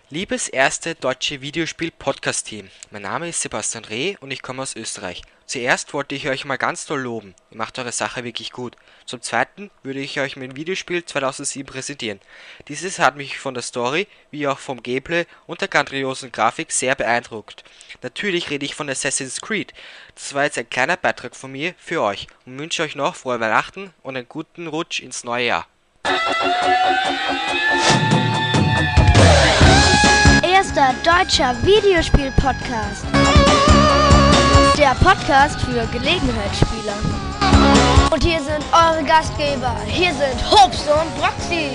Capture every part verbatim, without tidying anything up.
Liebes erste deutsche Videospiel-Podcast-Team, mein Name ist Sebastian Reh und ich komme aus Österreich. Zuerst wollte ich euch mal ganz doll loben, ihr macht eure Sache wirklich gut. Zum Zweiten würde ich euch mein Videospiel zweitausendsieben präsentieren. Dieses hat mich von der Story, wie auch vom Gameplay und der grandiosen Grafik sehr beeindruckt. Natürlich rede ich von Assassin's Creed. Das war jetzt ein kleiner Beitrag von mir für euch und wünsche euch noch frohe Weihnachten und einen guten Rutsch ins neue Jahr. Erster deutscher Videospiel-Podcast. Der Podcast für Gelegenheitsspieler. Und hier sind eure Gastgeber. Hier sind Hobbs und Broxy.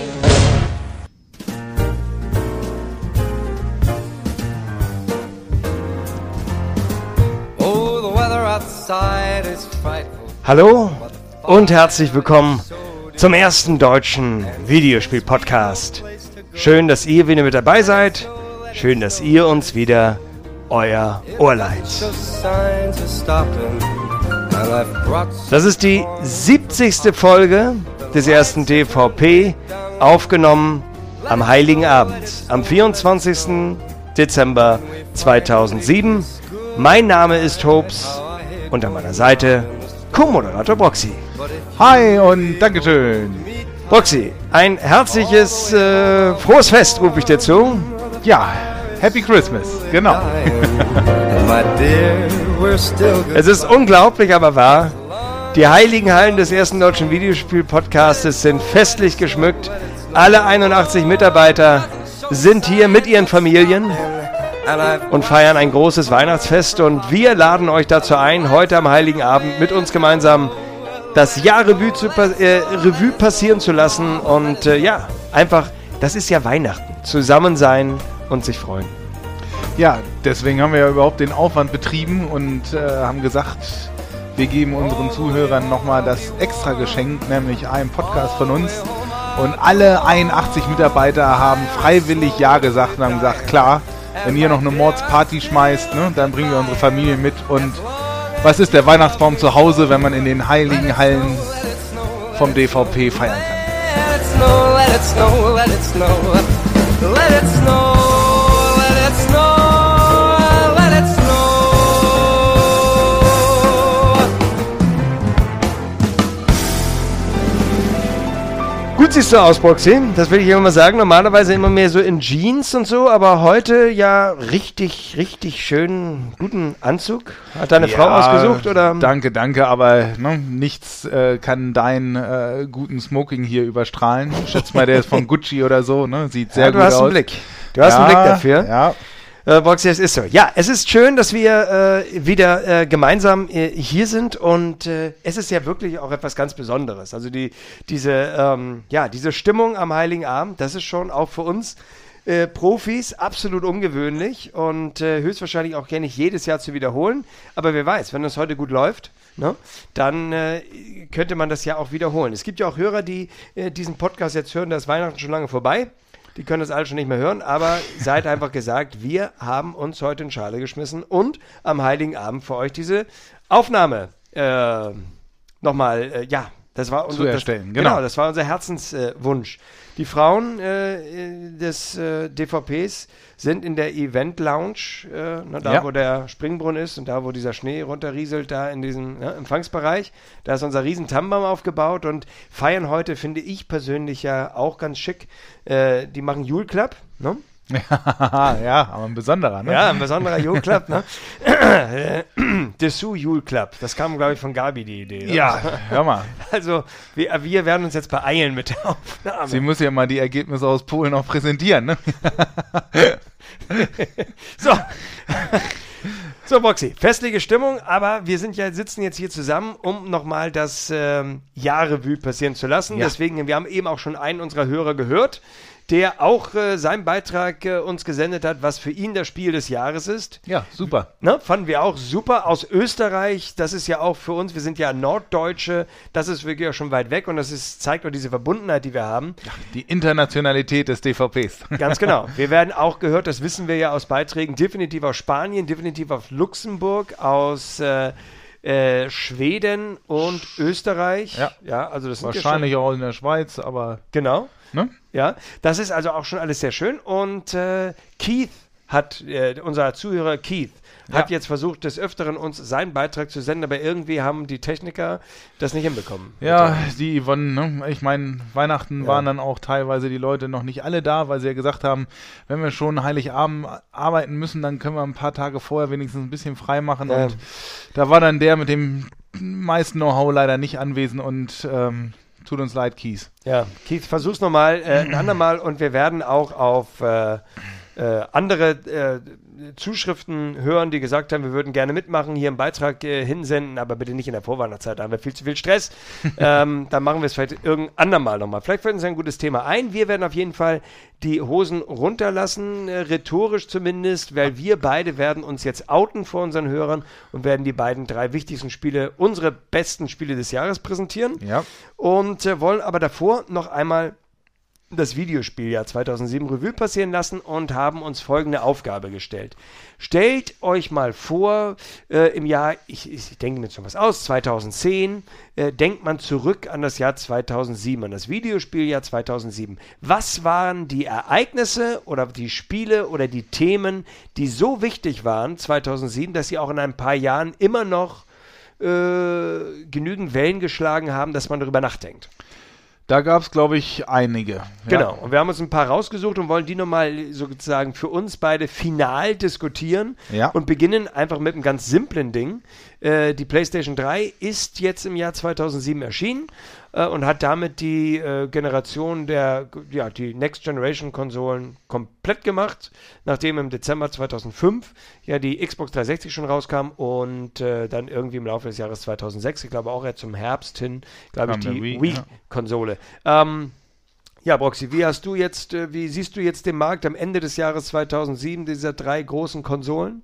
Hallo und herzlich willkommen zum ersten deutschen Videospiel-Podcast. Schön, dass ihr wieder mit dabei seid. Schön, dass ihr uns wieder euer Ohr leiht. Das ist die siebzigste Folge des ersten D V P, aufgenommen am Heiligen Abend, am vierundzwanzigsten Dezember zweitausendsieben. Mein Name ist Hobbs und an meiner Seite Co-Moderator Broxy. Hi und Dankeschön. Broxy, ein herzliches, äh, frohes Fest rufe ich dir zu. Ja, Happy Christmas, genau. Es ist unglaublich, aber wahr. Die heiligen Hallen des ersten deutschen Videospiel-Podcastes sind festlich geschmückt. Alle einundachtzig Mitarbeiter sind hier mit ihren Familien und feiern ein großes Weihnachtsfest. Und wir laden euch dazu ein, heute am Heiligen Abend mit uns gemeinsam das Jahr Revue, zu, äh, Revue passieren zu lassen. Und äh, ja, einfach, das ist ja Weihnachten. Zusammen sein und sich freuen. Ja, deswegen haben wir ja überhaupt den Aufwand betrieben und äh, haben gesagt, wir geben unseren Zuhörern nochmal das extra Geschenk, nämlich einen Podcast von uns. Und alle einundachtzig Mitarbeiter haben freiwillig Ja gesagt und haben gesagt, klar, wenn ihr noch eine Mordsparty schmeißt, ne, dann bringen wir unsere Familie mit. Und was ist der Weihnachtsbaum zu Hause, wenn man in den heiligen Hallen vom D V P feiern kann? Let it snow, let it snow, let it snow, let it snow, let it snow, let it snow. Gut siehst du aus, Broxy. Das will ich immer mal sagen. Normalerweise immer mehr so in Jeans und so, aber heute ja richtig, richtig schön guten Anzug. Hat deine Ja, Frau ausgesucht, oder? Danke, danke, aber ne, nichts äh, kann deinen äh, guten Smoking hier überstrahlen. Ich schätze mal, der ist von Gucci oder so, ne? Sieht sehr Ja, du gut hast aus. einen Blick. Du hast ja, einen Blick dafür. Ja. Äh, Broxy, es ist so. Ja, es ist schön, dass wir äh, wieder äh, gemeinsam äh, hier sind und äh, es ist ja wirklich auch etwas ganz Besonderes. Also die, diese, ähm, ja, diese Stimmung am Heiligen Abend, das ist schon auch für uns äh, Profis absolut ungewöhnlich und äh, höchstwahrscheinlich auch gerne nicht jedes Jahr zu wiederholen. Aber wer weiß, wenn es heute gut läuft, ne, dann äh, könnte man das ja auch wiederholen. Es gibt ja auch Hörer, die äh, diesen Podcast jetzt hören, da ist Weihnachten schon lange vorbei. Die können das alle schon nicht mehr hören, aber seid einfach gesagt, wir haben uns heute in Schale geschmissen und am Heiligen Abend für euch diese Aufnahme äh, nochmal, äh, ja, das war unser, zu erstellen. Das, genau. Genau, das war unser Herzenswunsch. Äh, Die Frauen äh, des äh, D V Ps sind in der Event Lounge, äh, ne, da Ja. wo der Springbrunnen ist und da wo dieser Schnee runterrieselt, da in diesem ne, Empfangsbereich. Da ist unser riesen Tannenbaum aufgebaut und feiern heute, finde ich persönlich ja auch ganz schick. Äh, die machen Jule Club, ne? Ja, aber ein besonderer, ne? Ja, ein besonderer Jule Club, ne? Dessous Jule Club. Das kam, glaube ich, von Gabi, die Idee. Ne? Ja, hör mal. Also, wir, wir werden uns jetzt beeilen mit der Aufnahme. Sie muss ja mal die Ergebnisse aus Polen auch präsentieren, ne? So. So, Broxy, festliche Stimmung, aber wir sind ja, sitzen jetzt hier zusammen, um nochmal das ähm, Jahr-Revue passieren zu lassen. Ja. Deswegen, wir haben eben auch schon einen unserer Hörer gehört, der auch äh, seinen Beitrag äh, uns gesendet hat, was für ihn das Spiel des Jahres ist. Ja, super. Ne, fanden wir auch super. Aus Österreich, das ist ja auch für uns, wir sind ja Norddeutsche, das ist wirklich auch schon weit weg und das ist, zeigt auch diese Verbundenheit, die wir haben. Die Internationalität des D V Ps. Ganz genau. Wir werden auch gehört, das wissen wir ja aus Beiträgen, definitiv aus Spanien, definitiv aus Luxemburg, aus äh, äh, Schweden und Österreich. Ja. ja also das sind Wahrscheinlich ja schon, auch in der Schweiz, aber genau. Ne? Ja, das ist also auch schon alles sehr schön. Und äh, Keith hat, äh, unser Zuhörer Keith, hat Ja. jetzt versucht, des Öfteren uns seinen Beitrag zu senden, aber irgendwie haben die Techniker das nicht hinbekommen. Ja, die Yvonne, ne? Ich meine, Weihnachten Ja. waren dann auch teilweise die Leute noch nicht alle da, weil sie ja gesagt haben, wenn wir schon Heiligabend arbeiten müssen, dann können wir ein paar Tage vorher wenigstens ein bisschen frei machen. Ja. Und da war dann der mit dem meisten Know-how leider nicht anwesend und ähm, tut uns leid, Kies. Ja, Keith, versuch's nochmal, äh, ein andermal und wir werden auch auf äh, äh, andere äh, Zuschriften hören, die gesagt haben, wir würden gerne mitmachen, hier einen Beitrag äh, hinsenden, aber bitte nicht in der Vorweihnachtszeit, da haben wir viel zu viel Stress. ähm, dann machen wir es vielleicht irgendein andermal nochmal. Vielleicht fällt uns ein gutes Thema ein. Wir werden auf jeden Fall die Hosen runterlassen, äh, rhetorisch zumindest, weil wir beide werden uns jetzt outen vor unseren Hörern und werden die beiden drei wichtigsten Spiele, unsere besten Spiele des Jahres präsentieren. Ja. Und äh, wollen aber davor noch einmal das Videospieljahr zweitausendsieben Revue passieren lassen und haben uns folgende Aufgabe gestellt. Stellt euch mal vor, äh, im Jahr, ich, ich denke mir jetzt schon was aus, zweitausendzehn, äh, denkt man zurück an das Jahr zweitausendsieben, an das Videospieljahr zweitausendsieben. Was waren die Ereignisse oder die Spiele oder die Themen, die so wichtig waren zweitausendsieben, dass sie auch in ein paar Jahren immer noch äh, genügend Wellen geschlagen haben, dass man darüber nachdenkt? Da gab es, glaube ich, einige. Genau, und wir haben uns ein paar rausgesucht und wollen die nochmal sozusagen für uns beide final diskutieren Ja. und beginnen einfach mit einem ganz simplen Ding. Äh, die PlayStation drei ist jetzt im Jahr zweitausendsieben erschienen äh, und hat damit die äh, Generation der, ja, die Next Generation Konsolen komplett gemacht, nachdem im Dezember zweitausendfünf ja die Xbox dreihundertsechzig schon rauskam und äh, dann irgendwie im Laufe des Jahres zweitausendsechs, ich glaube auch eher zum Herbst hin, glaube ich, Kam die der Wii, Wii-Konsole. Ähm, ja, Broxy, wie hast du jetzt, äh, wie siehst du jetzt den Markt am Ende des Jahres zweitausendsieben, dieser drei großen Konsolen?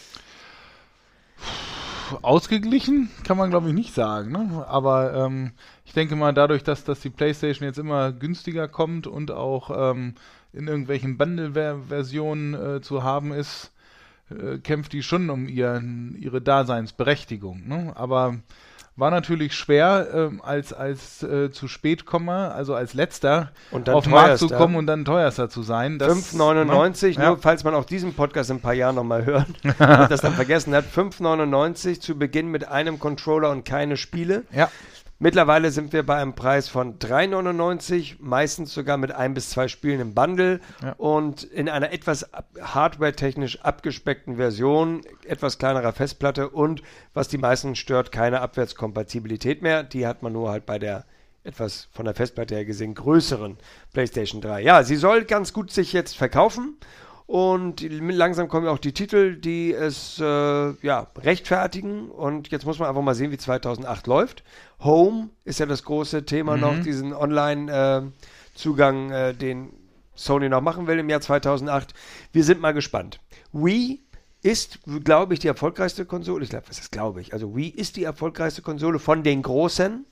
Ausgeglichen kann man, glaube ich, nicht sagen. Ne? Aber ähm, ich denke mal, dadurch, dass, dass die PlayStation jetzt immer günstiger kommt und auch ähm, in irgendwelchen Bundle-Versionen äh, zu haben ist, äh, kämpft die schon um ihren, ihre Daseinsberechtigung. Ne? Aber war natürlich schwer, ähm, als, als äh, zu spät komme, also als letzter Und dann auf den Markt zu teuerster. kommen und dann teuerster zu sein. Das- fünf neunundneunzig, ne? nur Ja. falls man auch diesen Podcast in ein paar Jahren nochmal hört und das dann vergessen hat, fünf neunundneunzig zu Beginn mit einem Controller und keine Spiele. Ja. Mittlerweile sind wir bei einem Preis von drei neunundneunzig, meistens sogar mit ein bis zwei Spielen im Bundle Ja. und in einer etwas ab- hardware-technisch abgespeckten Version, etwas kleinerer Festplatte und, was die meisten stört, keine Abwärtskompatibilität mehr. Die hat man nur halt bei der etwas von der Festplatte her gesehen größeren PlayStation drei. Ja, sie soll ganz gut sich jetzt verkaufen. Und langsam kommen auch die Titel, die es äh, ja, rechtfertigen. Und jetzt muss man einfach mal sehen, wie zweitausendacht läuft. Home ist ja das große Thema Mhm. noch, diesen Online-Zugang, äh, äh, den Sony noch machen will im Jahr zweitausendacht. Wir sind mal gespannt. Wii ist, glaube ich, die erfolgreichste Konsole. Ich glaube, was ist glaube ich? Also Wii ist die erfolgreichste Konsole von den großen.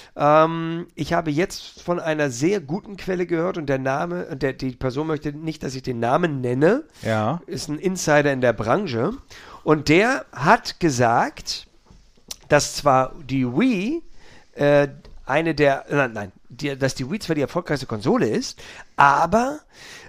Ähm, ich habe jetzt von einer sehr guten Quelle gehört und der Name, der, die Person möchte nicht, dass ich den Namen nenne, Ja. ist ein Insider in der Branche und der hat gesagt, dass zwar die Wii äh, eine der, nein, nein die, dass die Wii zwar die erfolgreichste Konsole ist, aber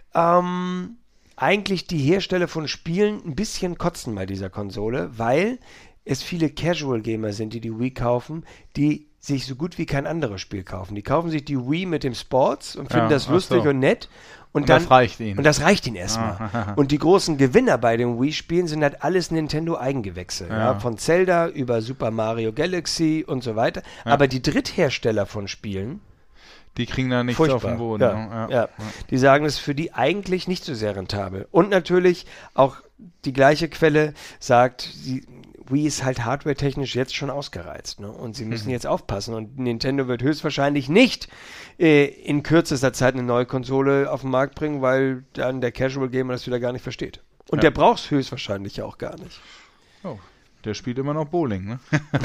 ähm, eigentlich die Hersteller von Spielen ein bisschen kotzen bei dieser Konsole, weil es viele Casual-Gamer sind, die die Wii kaufen, die sich so gut wie kein anderes Spiel kaufen. Die kaufen sich die Wii mit dem Sports und finden Ja, das ach lustig so. und nett. Und, Und dann, das reicht ihnen. Und das reicht ihnen erstmal. Und die großen Gewinner bei den Wii-Spielen sind halt alles Nintendo-Eigengewächse. Ja. Ja. Von Zelda über Super Mario Galaxy und so weiter. Ja. Aber die Dritthersteller von Spielen, Die kriegen da nichts furchtbar. auf den Boden. Ja, ne? ja. Die sagen, es ist für die eigentlich nicht so sehr rentabel. Und natürlich auch die gleiche Quelle sagt, die Wii ist halt hardware-technisch jetzt schon ausgereizt. Ne? Und sie müssen Mhm. jetzt aufpassen. Und Nintendo wird höchstwahrscheinlich nicht äh, in kürzester Zeit eine neue Konsole auf den Markt bringen, weil dann der Casual-Gamer das wieder gar nicht versteht. Und Ja. der braucht es höchstwahrscheinlich ja auch gar nicht. Oh, der spielt immer noch Bowling, ne?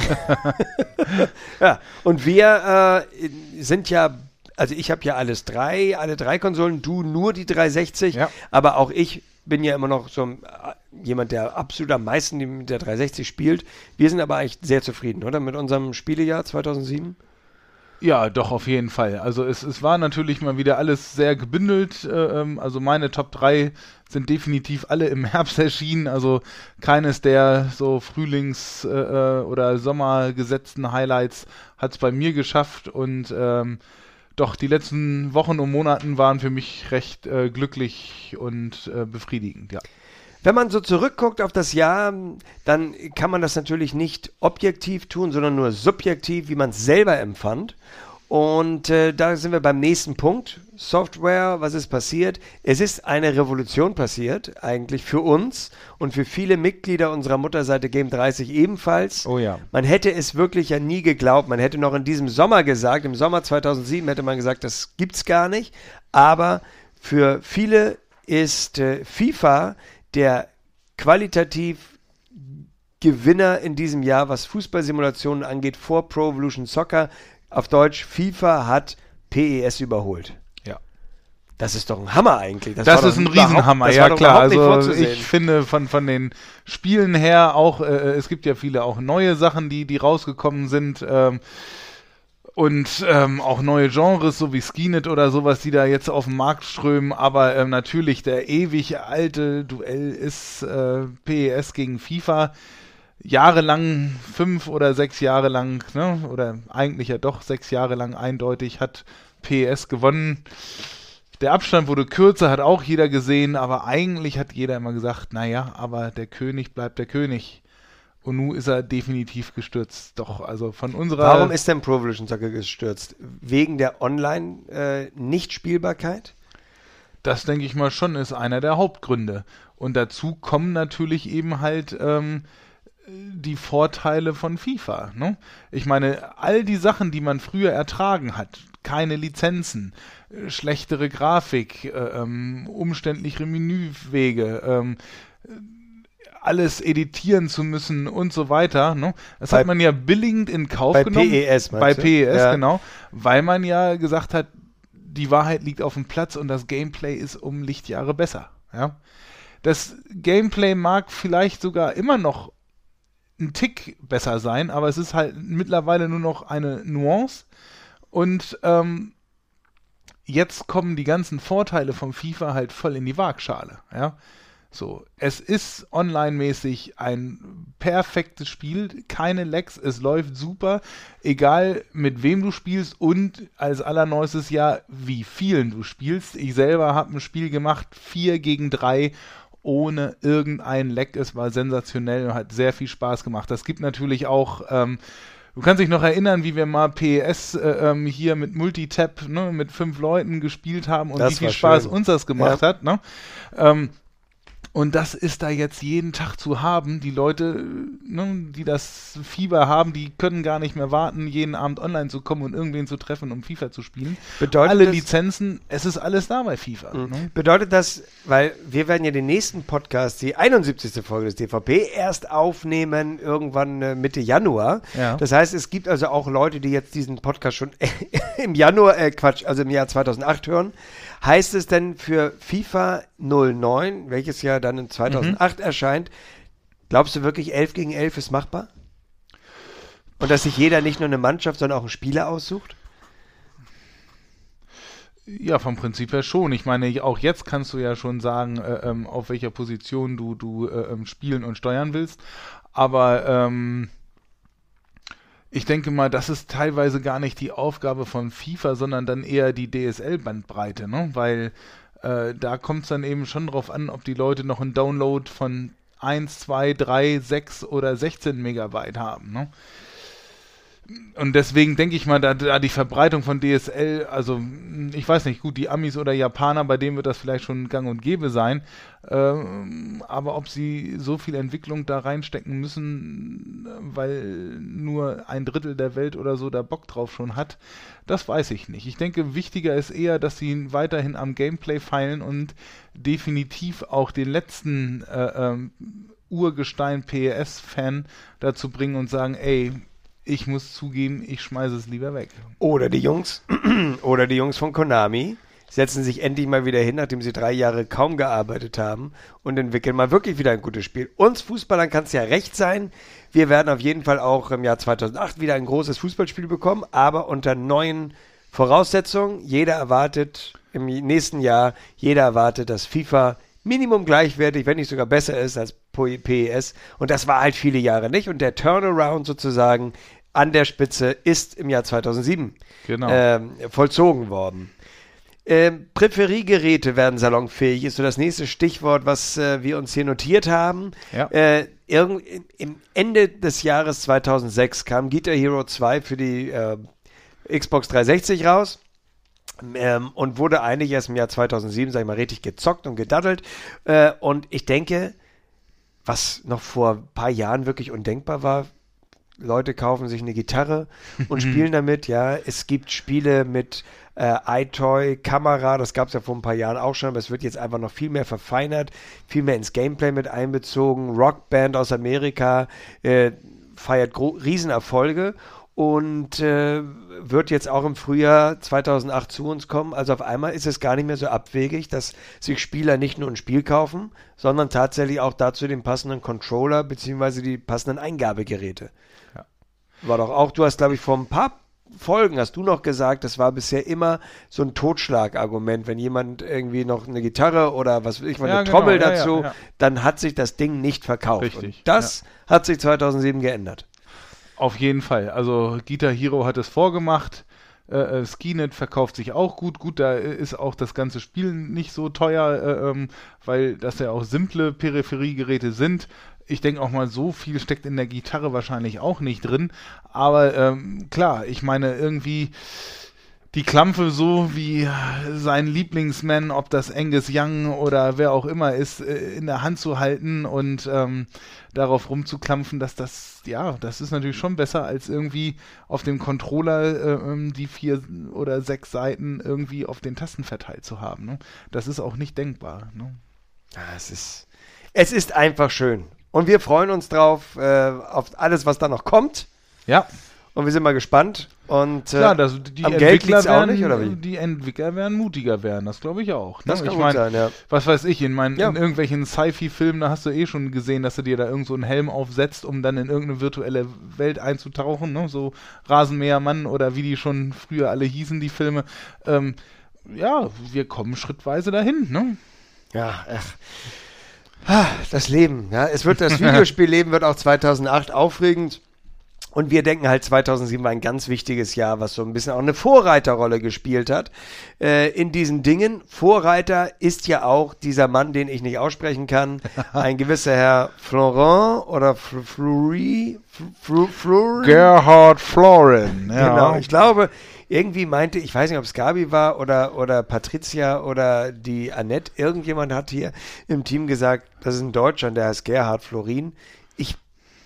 Ja, und wir äh, sind ja, also ich habe ja alles drei, alle drei Konsolen, du nur die dreihundertsechzig, Ja. aber auch ich bin ja immer noch so ein, äh, jemand, der absolut am meisten mit der dreihundertsechzig spielt. Wir sind aber eigentlich sehr zufrieden, oder? Mit unserem Spielejahr zweitausendsieben? Ja, doch, auf jeden Fall. Also es, es war natürlich mal wieder alles sehr gebündelt. Äh, also meine Top drei sind definitiv alle im Herbst erschienen. Also keines der so Frühlings- äh, oder Sommergesetzten Highlights hat es bei mir geschafft. Und ähm, doch, die letzten Wochen und Monaten waren für mich recht äh, glücklich und äh, befriedigend, ja. Wenn man so zurückguckt auf das Jahr, dann kann man das natürlich nicht objektiv tun, sondern nur subjektiv, wie man es selber empfand. Und äh, da sind wir beim nächsten Punkt. Software, was ist passiert? Es ist eine Revolution passiert, eigentlich für uns und für viele Mitglieder unserer Mutterseite Game dreißig ebenfalls. Oh ja. Man hätte es wirklich ja nie geglaubt. Man hätte noch in diesem Sommer gesagt, im Sommer zweitausendsieben hätte man gesagt, das gibt's gar nicht. Aber für viele ist äh, FIFA der qualitativ Gewinner in diesem Jahr, was Fußballsimulationen angeht, vor Pro Evolution Soccer. Auf Deutsch, FIFA hat P E S überholt. Ja. Das ist doch ein Hammer eigentlich. Das, das ist ein Riesenhammer, ja klar. Also ich finde von, von den Spielen her auch, äh, es gibt ja viele auch neue Sachen, die, die rausgekommen sind. Ähm, Und ähm, auch neue Genres, so wie Skinet oder sowas, die da jetzt auf den Markt strömen. Aber ähm, natürlich, der ewig alte Duell ist äh, P E S gegen FIFA. Jahrelang, fünf oder sechs Jahre lang, ne, oder eigentlich ja doch sechs Jahre lang eindeutig hat P E S gewonnen. Der Abstand wurde kürzer, hat auch jeder gesehen, aber eigentlich hat jeder immer gesagt, naja, aber der König bleibt der König. Und nun ist er definitiv gestürzt. Doch, also von unserer... Warum ist denn Pro Evolution Soccer gestürzt? Wegen der Online-Nichtspielbarkeit? Äh, das, denke ich mal, schon ist einer der Hauptgründe. Und dazu kommen natürlich eben halt ähm, die Vorteile von FIFA. Ne? Ich meine, all die Sachen, die man früher ertragen hat, keine Lizenzen, äh, schlechtere Grafik, äh, ähm, umständlichere Menüwege, ähm, alles editieren zu müssen und so weiter. Ne? Das bei, hat man ja billigend in Kauf bei genommen. P E S, bei P E S, ja. Genau. Weil man ja gesagt hat, die Wahrheit liegt auf dem Platz und das Gameplay ist um Lichtjahre besser. Ja? Das Gameplay mag vielleicht sogar immer noch ein Tick besser sein, aber es ist halt mittlerweile nur noch eine Nuance. Und ähm, jetzt kommen die ganzen Vorteile vom FIFA halt voll in die Waagschale. Ja? So, es ist online-mäßig ein perfektes Spiel, keine Lags, es läuft super, egal mit wem du spielst und als allerneuestes Jahr, wie vielen du spielst. Ich selber habe ein Spiel gemacht, vier gegen drei, ohne irgendein Lag. Es war sensationell und hat sehr viel Spaß gemacht. Das gibt natürlich auch... Ähm, Du kannst dich noch erinnern, wie wir mal P E S äh, ähm, hier mit Multitap, ne, mit fünf Leuten gespielt haben und das wie viel Spaß schön. uns das gemacht ja. hat. Ne? Ähm, und das ist da jetzt jeden Tag zu haben. Die Leute, ne, die das Fieber haben, die können gar nicht mehr warten, jeden Abend online zu kommen und irgendwen zu treffen, um FIFA zu spielen. Bedeutet Alle das, Lizenzen, es ist alles da bei FIFA. Mhm. Ne? Bedeutet das, weil wir werden ja den nächsten Podcast, die einundsiebzigste Folge des D V P, erst aufnehmen, irgendwann äh, Mitte Januar. Ja. Das heißt, es gibt also auch Leute, die jetzt diesen Podcast schon im Januar, äh Quatsch, also im Jahr zweitausendacht hören. Heißt es denn für FIFA null neun, welches ja dann in zweitausendacht mhm. erscheint, glaubst du wirklich elf gegen elf ist machbar? Und dass sich jeder nicht nur eine Mannschaft, sondern auch einen Spieler aussucht? Ja, vom Prinzip her schon. Ich meine, auch jetzt kannst du ja schon sagen, äh, ähm, auf welcher Position du, du äh, ähm, spielen und steuern willst. Aber ähm, ich denke mal, das ist teilweise gar nicht die Aufgabe von FIFA, sondern dann eher die D S L-Bandbreite, ne? Weil äh, da kommt es dann eben schon drauf an, ob die Leute noch einen Download von eins, zwei, drei, sechs oder sechzehn Megabyte haben, ne? Und deswegen denke ich mal, da, da die Verbreitung von D S L, also ich weiß nicht, gut, die Amis oder Japaner, bei denen wird das vielleicht schon gang und gäbe sein, ähm, aber ob sie so viel Entwicklung da reinstecken müssen, weil nur ein Drittel der Welt oder so da Bock drauf schon hat, das weiß ich nicht. Ich denke, wichtiger ist eher, dass sie weiterhin am Gameplay feilen und definitiv auch den letzten äh, ähm, Urgestein P E S-Fan dazu bringen und sagen, ey, ich muss zugeben, ich schmeiße es lieber weg. Oder die Jungs, oder die Jungs von Konami setzen sich endlich mal wieder hin, nachdem sie drei Jahre kaum gearbeitet haben und entwickeln mal wirklich wieder ein gutes Spiel. Uns Fußballern kann es ja recht sein. Wir werden auf jeden Fall auch im Jahr zweitausendacht wieder ein großes Fußballspiel bekommen, aber unter neuen Voraussetzungen. Jeder erwartet im nächsten Jahr, jeder erwartet, dass FIFA Minimum gleichwertig, wenn nicht sogar besser ist als P E S. Und das war halt viele Jahre nicht. Und der Turnaround sozusagen an der Spitze ist im Jahr zweitausendsieben genau. ähm, vollzogen worden. Ähm, Präferiergeräte werden salonfähig, ist so das nächste Stichwort, was äh, wir uns hier notiert haben. Ja. Äh, irgend, im Ende des Jahres zweitausendsechs kam Guitar Hero zwei für die äh, Xbox dreihundertsechzig raus. Ähm, und wurde eigentlich erst im Jahr zweitausendsieben, sag ich mal, richtig gezockt und gedaddelt. Äh, und ich denke, was noch vor ein paar Jahren wirklich undenkbar war, Leute kaufen sich eine Gitarre und spielen damit, ja. Es gibt Spiele mit äh, iToy, Kamera, das gab es ja vor ein paar Jahren auch schon, aber es wird jetzt einfach noch viel mehr verfeinert, viel mehr ins Gameplay mit einbezogen. Rockband aus Amerika äh, feiert gro- Riesenerfolge und äh, wird jetzt auch im Frühjahr zweitausendacht zu uns kommen. Also auf einmal ist es gar nicht mehr so abwegig, dass sich Spieler nicht nur ein Spiel kaufen, sondern tatsächlich auch dazu den passenden Controller bzw. die passenden Eingabegeräte. Ja. War doch auch, du hast, glaube ich, vor ein paar Folgen hast du noch gesagt, das war bisher immer so ein Totschlagargument, wenn jemand irgendwie noch eine Gitarre oder was weiß ich, eine Ja, Trommel genau. Ja, dazu, ja, ja. dann hat sich das Ding nicht verkauft. Richtig, Und das hat sich zweitausendsieben geändert. Auf jeden Fall. Also Guitar Hero hat es vorgemacht. Äh, Skinet verkauft sich auch gut. Gut, da ist auch das ganze Spiel nicht so teuer, äh, ähm, weil das ja auch simple Peripheriegeräte sind. Ich denke auch mal, so viel steckt in der Gitarre wahrscheinlich auch nicht drin. Aber ähm, klar, ich meine irgendwie die Klampfe so wie sein Lieblingsman, ob das Angus Young oder wer auch immer ist, in der Hand zu halten und ähm, darauf rumzuklampfen, dass das, ja, das ist natürlich schon besser, als irgendwie auf dem Controller äh, die vier oder sechs Seiten irgendwie auf den Tasten verteilt zu haben. Ne? Das ist auch nicht denkbar. Ne? Ja, es ist, es ist einfach schön. Und wir freuen uns drauf, äh, auf alles, was da noch kommt. Ja. Und wir sind mal gespannt. Und äh, Klar, das, die, am Geld Entwickler liegt's auch werden, nicht, oder wie? die Entwickler werden mutiger werden, das glaube ich auch. Ne? Das kann ich gut mein, sein, ja. Was weiß ich, in, mein, Ja. in irgendwelchen Sci-Fi-Filmen, da hast du eh schon gesehen, dass du dir da irgend so einen Helm aufsetzt, um dann in irgendeine virtuelle Welt einzutauchen, ne? So Rasenmähermann oder wie die schon früher alle hießen, die Filme. Ähm, ja, wir kommen schrittweise dahin, ne? Ja, ach. Ah, das Leben, ja. Es wird, das Videospielleben wird auch zweitausendacht aufregend. Und wir denken halt, zweitausendsieben war ein ganz wichtiges Jahr, was so ein bisschen auch eine Vorreiterrolle gespielt hat äh, in diesen Dingen. Vorreiter ist ja auch dieser Mann, den ich nicht aussprechen kann, ein gewisser Herr Florent oder Fleury, Fleury. Gerhard Florin, ja. Genau, ich glaube, irgendwie meinte, ich weiß nicht, ob es Gabi war oder, oder Patricia oder die Annette, irgendjemand hat hier im Team gesagt, das ist ein Deutscher und der heißt Gerhard Florin. Ich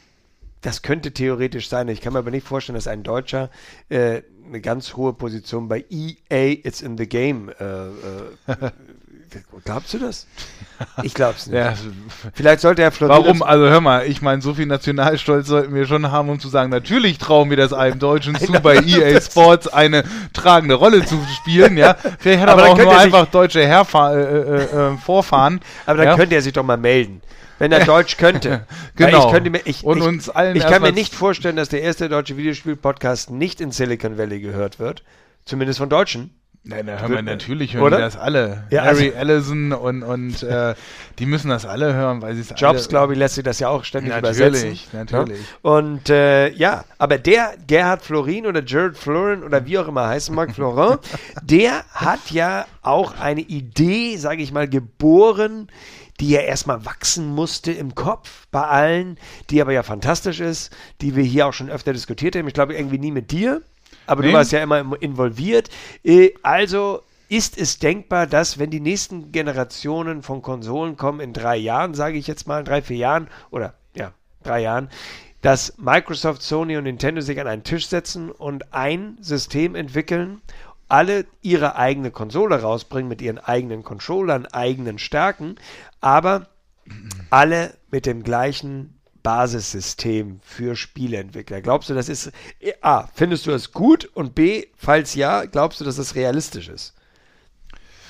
Das könnte theoretisch sein. Ich kann mir aber nicht vorstellen, dass ein Deutscher äh, eine ganz hohe Position bei E A It's in the Game äh, äh, glaubst du das? Ich glaub's nicht. Ja. Vielleicht sollte er Florin. Warum? Also hör mal, ich meine, so viel Nationalstolz sollten wir schon haben, um zu sagen, natürlich trauen wir das einem Deutschen zu, bei E A Sports eine tragende Rolle zu spielen, ja. Vielleicht hat er Aber aber dann auch könnte nur er einfach deutsche Herfa- äh, äh, äh, Vorfahren. Aber dann ja? könnte er sich doch mal melden. Wenn er Deutsch könnte. Weil Genau. Ich, könnte mir, ich, Und ich, uns allen ich kann mir erstmal- nicht vorstellen, dass der erste deutsche Videospiel-Podcast nicht in Silicon Valley gehört wird. Zumindest von Deutschen. Nein, da hören wir natürlich, hören Oder? die das alle. Ja, Harry also- Ellison und, und äh, die müssen das alle hören, weil sie es alle... Jobs, glaube ich, lässt sich das ja auch ständig Natürlich, übersetzen. natürlich. Ja? Und äh, ja, aber der Gerhard Florin oder Gerard Florin oder wie auch immer heißen mag, Florent, der hat ja auch eine Idee, sage ich mal, geboren, die ja erstmal wachsen musste im Kopf bei allen, die aber ja fantastisch ist, die wir hier auch schon öfter diskutiert haben. Ich glaube irgendwie nie mit dir, aber Nee. du warst ja immer im- involviert. Äh, also ist es denkbar, dass wenn die nächsten Generationen von Konsolen kommen, in drei Jahren, sage ich jetzt mal, in drei, vier Jahren oder ja, drei Jahren, dass Microsoft, Sony und Nintendo sich an einen Tisch setzen und ein System entwickeln, alle ihre eigene Konsole rausbringen mit ihren eigenen Controllern, eigenen Stärken, aber alle mit dem gleichen Basissystem für Spieleentwickler. Glaubst du, das ist A, findest du das gut? Und B, falls ja, glaubst du, dass das realistisch ist?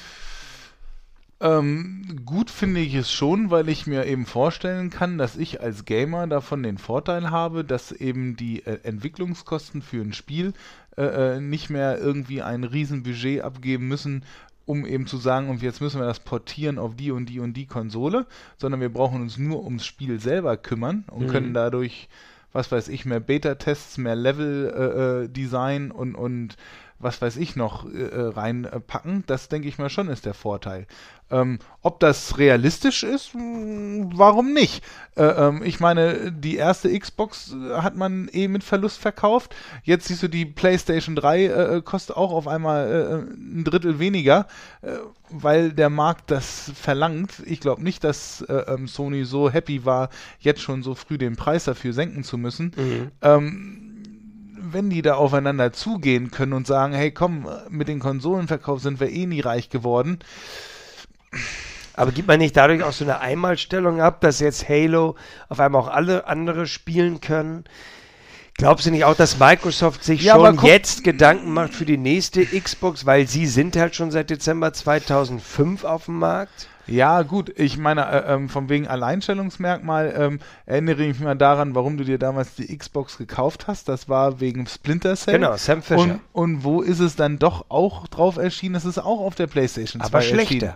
Ähm, gut finde ich es schon, weil ich mir eben vorstellen kann, dass ich als Gamer davon den Vorteil habe, dass eben die äh, Entwicklungskosten für ein Spiel äh, äh, nicht mehr irgendwie ein Riesenbudget abgeben müssen, um eben zu sagen, und jetzt müssen wir das portieren auf die und die und die Konsole, sondern wir brauchen uns nur ums Spiel selber kümmern und mhm. können dadurch, was weiß ich, mehr Beta-Tests, mehr Level-Design äh, und, und was weiß ich noch äh, reinpacken. Das denke ich mal schon ist der Vorteil. Ähm, ob das realistisch ist, mh, warum nicht? Äh, ähm, ich meine, die erste Xbox hat man eh mit Verlust verkauft. Jetzt siehst du, die PlayStation drei äh, kostet auch auf einmal äh, ein Drittel weniger, äh, weil der Markt das verlangt. Ich glaube nicht, dass äh, ähm, Sony so happy war, jetzt schon so früh den Preis dafür senken zu müssen. Mhm. Ähm, wenn die da aufeinander zugehen können und sagen, hey komm, mit den Konsolenverkauf sind wir eh nie reich geworden. Aber gibt man nicht dadurch auch so eine Einmalstellung ab, dass jetzt Halo auf einmal auch alle andere spielen können? Glaubst du nicht auch, dass Microsoft sich ja, schon jetzt Gedanken macht für die nächste Xbox, weil sie sind halt schon seit Dezember zweitausendfünf auf dem Markt? Ja, gut, ich meine, äh, ähm, von wegen Alleinstellungsmerkmal ähm, erinnere ich mich mal daran, warum du dir damals die Xbox gekauft hast. Das war wegen Splinter Cell. Genau, Sam Fisher. Und, und wo ist es dann doch auch drauf erschienen? Es ist auch auf der PlayStation zwei Aber schlechter. Erschienen.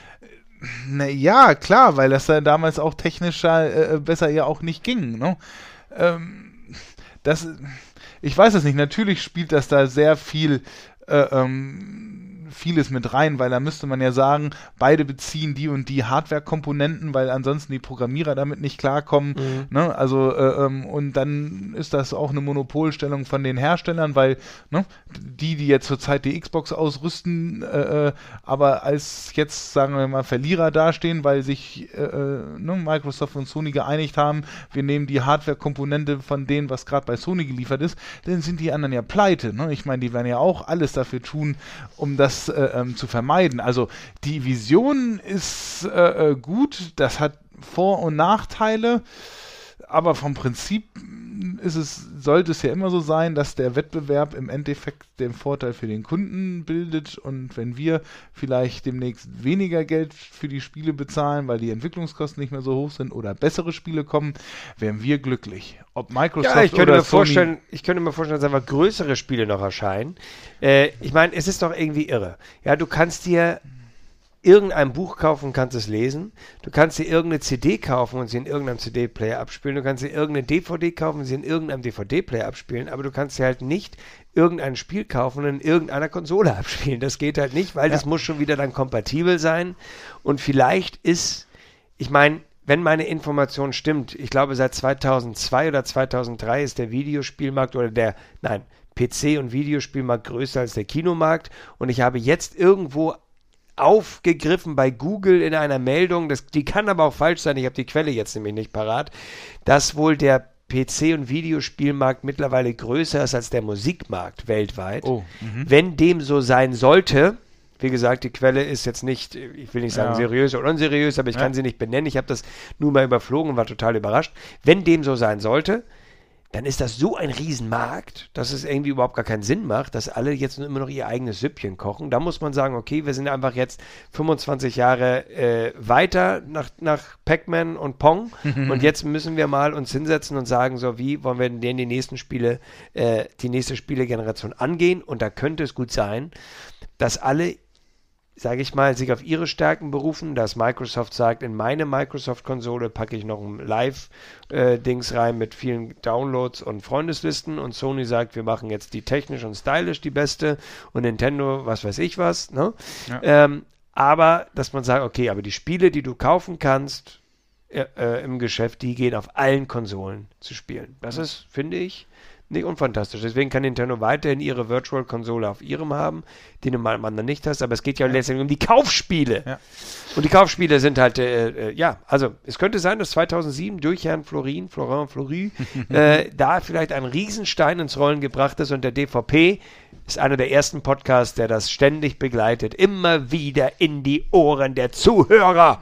Na ja, klar, weil das dann damals auch technisch äh, besser ja auch nicht ging. Ne? Ähm, das, ich weiß es nicht. Natürlich spielt das da sehr viel äh, ähm, vieles mit rein, weil da müsste man ja sagen, beide beziehen die und die Hardware-Komponenten, weil ansonsten die Programmierer damit nicht klarkommen. Mhm. Ne? Also äh, ähm, und dann ist das auch eine Monopolstellung von den Herstellern, weil ne, die, die jetzt zurzeit die Xbox ausrüsten, äh, aber als jetzt, sagen wir mal, Verlierer dastehen, weil sich äh, ne, Microsoft und Sony geeinigt haben, wir nehmen die Hardware-Komponente von denen, was gerade bei Sony geliefert ist, dann sind die anderen ja pleite. Ne? Ich meine, die werden ja auch alles dafür tun, um das Äh, ähm, zu vermeiden. Also die Vision ist äh, gut, das hat Vor- und Nachteile, aber vom Prinzip ist es, sollte es ja immer so sein, dass der Wettbewerb im Endeffekt den Vorteil für den Kunden bildet und wenn wir vielleicht demnächst weniger Geld für die Spiele bezahlen, weil die Entwicklungskosten nicht mehr so hoch sind oder bessere Spiele kommen, wären wir glücklich. Ob Microsoft ja, ich könnte oder mir Sony vorstellen, ich könnte mir vorstellen, dass einfach größere Spiele noch erscheinen. Äh, ich meine, es ist doch irgendwie irre. Ja, du kannst dir irgendein Buch kaufen und kannst es lesen. Du kannst dir irgendeine C D kaufen und sie in irgendeinem C D-Player abspielen. Du kannst dir irgendeine D V D kaufen und sie in irgendeinem D V D-Player abspielen. Aber du kannst dir halt nicht irgendein Spiel kaufen und in irgendeiner Konsole abspielen. Das geht halt nicht, weil ja. das muss schon wieder dann kompatibel sein. Und vielleicht ist, ich meine, wenn meine Information stimmt, ich glaube seit zweitausendzwei oder zweitausenddrei ist der Videospielmarkt oder der, nein, P C- und Videospielmarkt größer als der Kinomarkt. Und ich habe jetzt irgendwo aufgegriffen bei Google in einer Meldung, das, die kann aber auch falsch sein, ich habe die Quelle jetzt nämlich nicht parat, dass wohl der P C- und Videospielmarkt mittlerweile größer ist als der Musikmarkt weltweit. Oh, wenn dem so sein sollte, wie gesagt, die Quelle ist jetzt nicht, ich will nicht sagen ja. seriös oder unseriös, aber ich ja. kann sie nicht benennen, ich habe das nur mal überflogen und war total überrascht. Wenn dem so sein sollte, dann ist das so ein Riesenmarkt, dass es irgendwie überhaupt gar keinen Sinn macht, dass alle jetzt nur immer noch ihr eigenes Süppchen kochen. Da muss man sagen, okay, wir sind einfach jetzt fünfundzwanzig Jahre äh, weiter nach, nach Pac-Man und Pong und jetzt müssen wir mal uns hinsetzen und sagen, so wie wollen wir denn die nächsten Spiele, äh, die nächste Spielegeneration angehen, und da könnte es gut sein, dass alle, sage ich mal, sich auf ihre Stärken berufen, dass Microsoft sagt, in meine Microsoft-Konsole packe ich noch ein Live-Dings äh, rein mit vielen Downloads und Freundeslisten, und Sony sagt, wir machen jetzt die technisch und stylisch die beste, und Nintendo, was weiß ich was, ne? Ja. Ähm, aber, dass man sagt, okay, aber die Spiele, die du kaufen kannst äh, äh, im Geschäft, die gehen auf allen Konsolen zu spielen. Das ist, finde ich, nicht unfantastisch. Deswegen kann Nintendo weiterhin ihre Virtual-Konsole auf ihrem haben, die du mal am anderen nicht hast, aber es geht ja, ja. letztendlich um die Kaufspiele. Ja. Und die Kaufspiele sind halt, äh, äh, ja, also es könnte sein, dass zweitausendsieben durch Herrn Florin, Florent Flory, äh, da vielleicht ein Riesenstein ins Rollen gebracht ist, und der D V P ist einer der ersten Podcasts, der das ständig begleitet, immer wieder in die Ohren der Zuhörer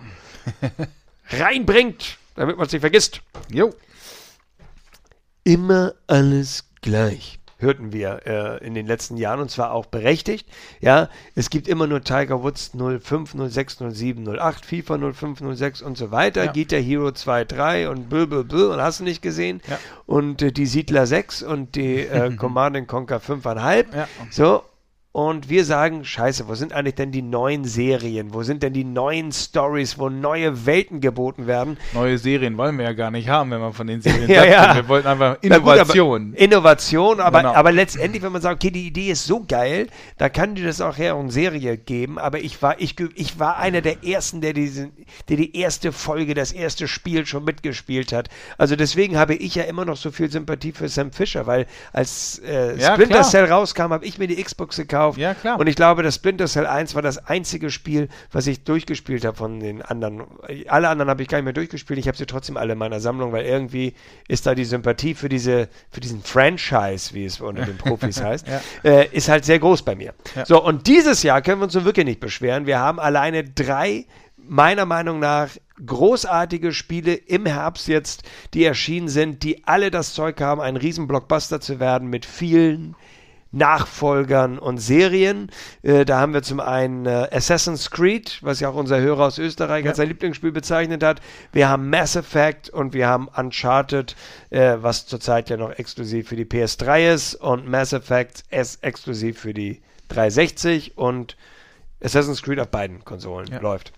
reinbringt, damit man es nicht vergisst. Jo. Immer alles gleich. hörten wir äh, in den letzten Jahren und zwar auch berechtigt. Ja, es gibt immer nur Tiger Woods null fünf, null sechs, null sieben, null acht, FIFA null fünf, null sechs und so weiter, Ja. Guitar Hero zwei, drei und bl bl bl und hast du nicht gesehen. Ja. Und äh, die Siedler sechs und die äh, Command and Conquer fünf Komma fünf. Ja. So. Und wir sagen, scheiße, wo sind eigentlich denn die neuen Serien? Wo sind denn die neuen Stories, wo neue Welten geboten werden? Neue Serien wollen wir ja gar nicht haben, wenn man von den Serien Ja, sagt. ja. Wir wollten einfach Na gut, Innovation. aber Innovation, aber, Genau. aber letztendlich, wenn man sagt, okay, die Idee ist so geil, da kann dir das auch her und Serie geben, aber ich war, ich, ge- ich war einer der Ersten, der, diesen, der die erste Folge, das erste Spiel schon mitgespielt hat. Also deswegen habe ich ja immer noch so viel Sympathie für Sam Fisher, weil als äh, Ja, Splinter klar. Cell rauskam, habe ich mir die Xbox gekauft. Ja, klar. Und ich glaube, das Splinter Cell eins war das einzige Spiel, was ich durchgespielt habe von den anderen. Alle anderen habe ich gar nicht mehr durchgespielt. Ich habe sie trotzdem alle in meiner Sammlung, weil irgendwie ist da die Sympathie für diese, für diesen Franchise, wie es unter den Profis heißt, Ja. äh, ist halt sehr groß bei mir. Ja. So, und dieses Jahr können wir uns nun wirklich nicht beschweren. Wir haben alleine drei, meiner Meinung nach, großartige Spiele im Herbst jetzt, die erschienen sind, die alle das Zeug haben, ein Riesen-Blockbuster zu werden mit vielen Nachfolgern und Serien. Äh, da haben wir zum einen äh, Assassin's Creed, was ja auch unser Hörer aus Österreich Ja. als sein Lieblingsspiel bezeichnet hat. Wir haben Mass Effect und wir haben Uncharted, äh, was zurzeit ja noch exklusiv für die P S drei ist und Mass Effect ist exklusiv für die dreihundertsechzig und Assassin's Creed auf beiden Konsolen Ja. läuft.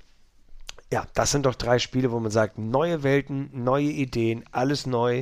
Ja, das sind doch drei Spiele, wo man sagt, neue Welten, neue Ideen, alles neu,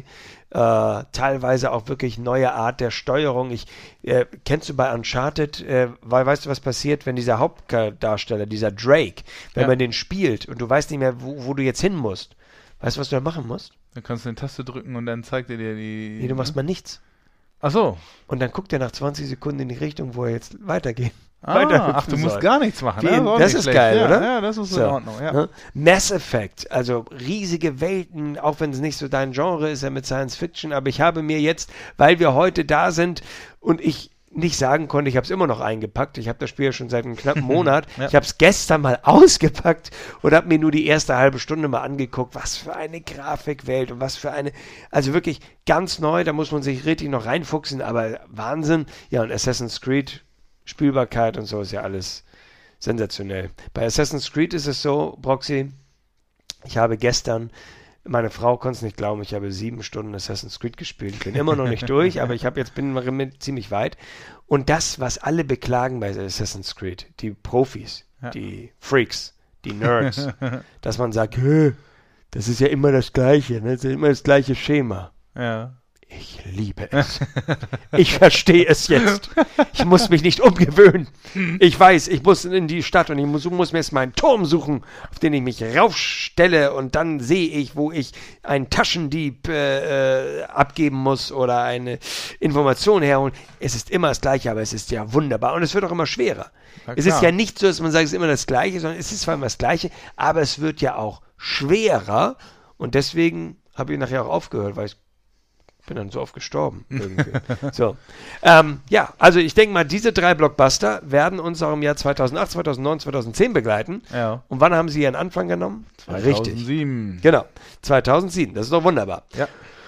äh, teilweise auch wirklich neue Art der Steuerung. Ich, äh, kennst du bei Uncharted, äh, weil, weißt du, was passiert, wenn dieser Hauptdarsteller, dieser Drake, wenn Ja. man den spielt und du weißt nicht mehr, wo, wo du jetzt hin musst, weißt du, was du da machen musst? Dann kannst du eine Taste drücken und dann zeigt er dir die... Nee, du machst mal nichts. Ach so. Und dann guckt er nach zwanzig Sekunden in die Richtung, wo er jetzt weitergeht. Ah, weiterhüpfen ach, du musst soll. gar nichts machen. Wie ne? in- auch das nicht ist schlecht. geil, ja, oder? Ja, das ist So, in Ordnung. Ja. ne? Mass Effect, also riesige Welten, auch wenn es nicht so dein Genre ist, ja mit Science Fiction, aber ich habe mir jetzt, weil wir heute da sind und ich nicht sagen konnte, ich habe es immer noch eingepackt, ich habe das Spiel ja schon seit einem knappen Monat, Ja. ich habe es gestern mal ausgepackt und habe mir nur die erste halbe Stunde mal angeguckt, was für eine Grafikwelt und was für eine, also wirklich ganz neu, da muss man sich richtig noch reinfuchsen, aber Wahnsinn, ja, und Assassin's Creed, Spielbarkeit und so ist ja alles sensationell. Bei Assassin's Creed ist es so, Proxy, ich habe gestern, meine Frau konnte es nicht glauben, ich habe sieben Stunden Assassin's Creed gespielt. Ich bin immer noch nicht durch, aber ich habe jetzt bin mit ziemlich weit. Und das, was alle beklagen bei Assassin's Creed, die Profis, Ja. die Freaks, die Nerds, dass man sagt, "Hä, das ist ja immer das Gleiche, ne? Das ist immer das gleiche Schema. Ja. Ich liebe es. Ich verstehe es jetzt. Ich muss mich nicht umgewöhnen. Ich weiß, ich muss in die Stadt und ich muss, muss mir jetzt meinen Turm suchen, auf den ich mich raufstelle und dann sehe ich, wo ich einen Taschendieb äh, äh, abgeben muss oder eine Information herholen. Es ist immer das Gleiche, aber es ist ja wunderbar und es wird auch immer schwerer. Na Es ist klar. ja nicht so, dass man sagt, es ist immer das Gleiche, sondern es ist zwar immer das Gleiche, aber es wird ja auch schwerer und deswegen habe ich nachher auch aufgehört, weil ich bin dann so oft gestorben. Irgendwie. so. Ähm, ja, also ich denke mal, diese drei Blockbuster werden uns auch im Jahr zweitausendacht, zweitausendneun, zweitausendzehn begleiten. Ja. Und wann haben sie ihren Anfang genommen? Richtig. zweitausendsieben. Genau. zweitausendsieben. Das ist doch wunderbar. Ja.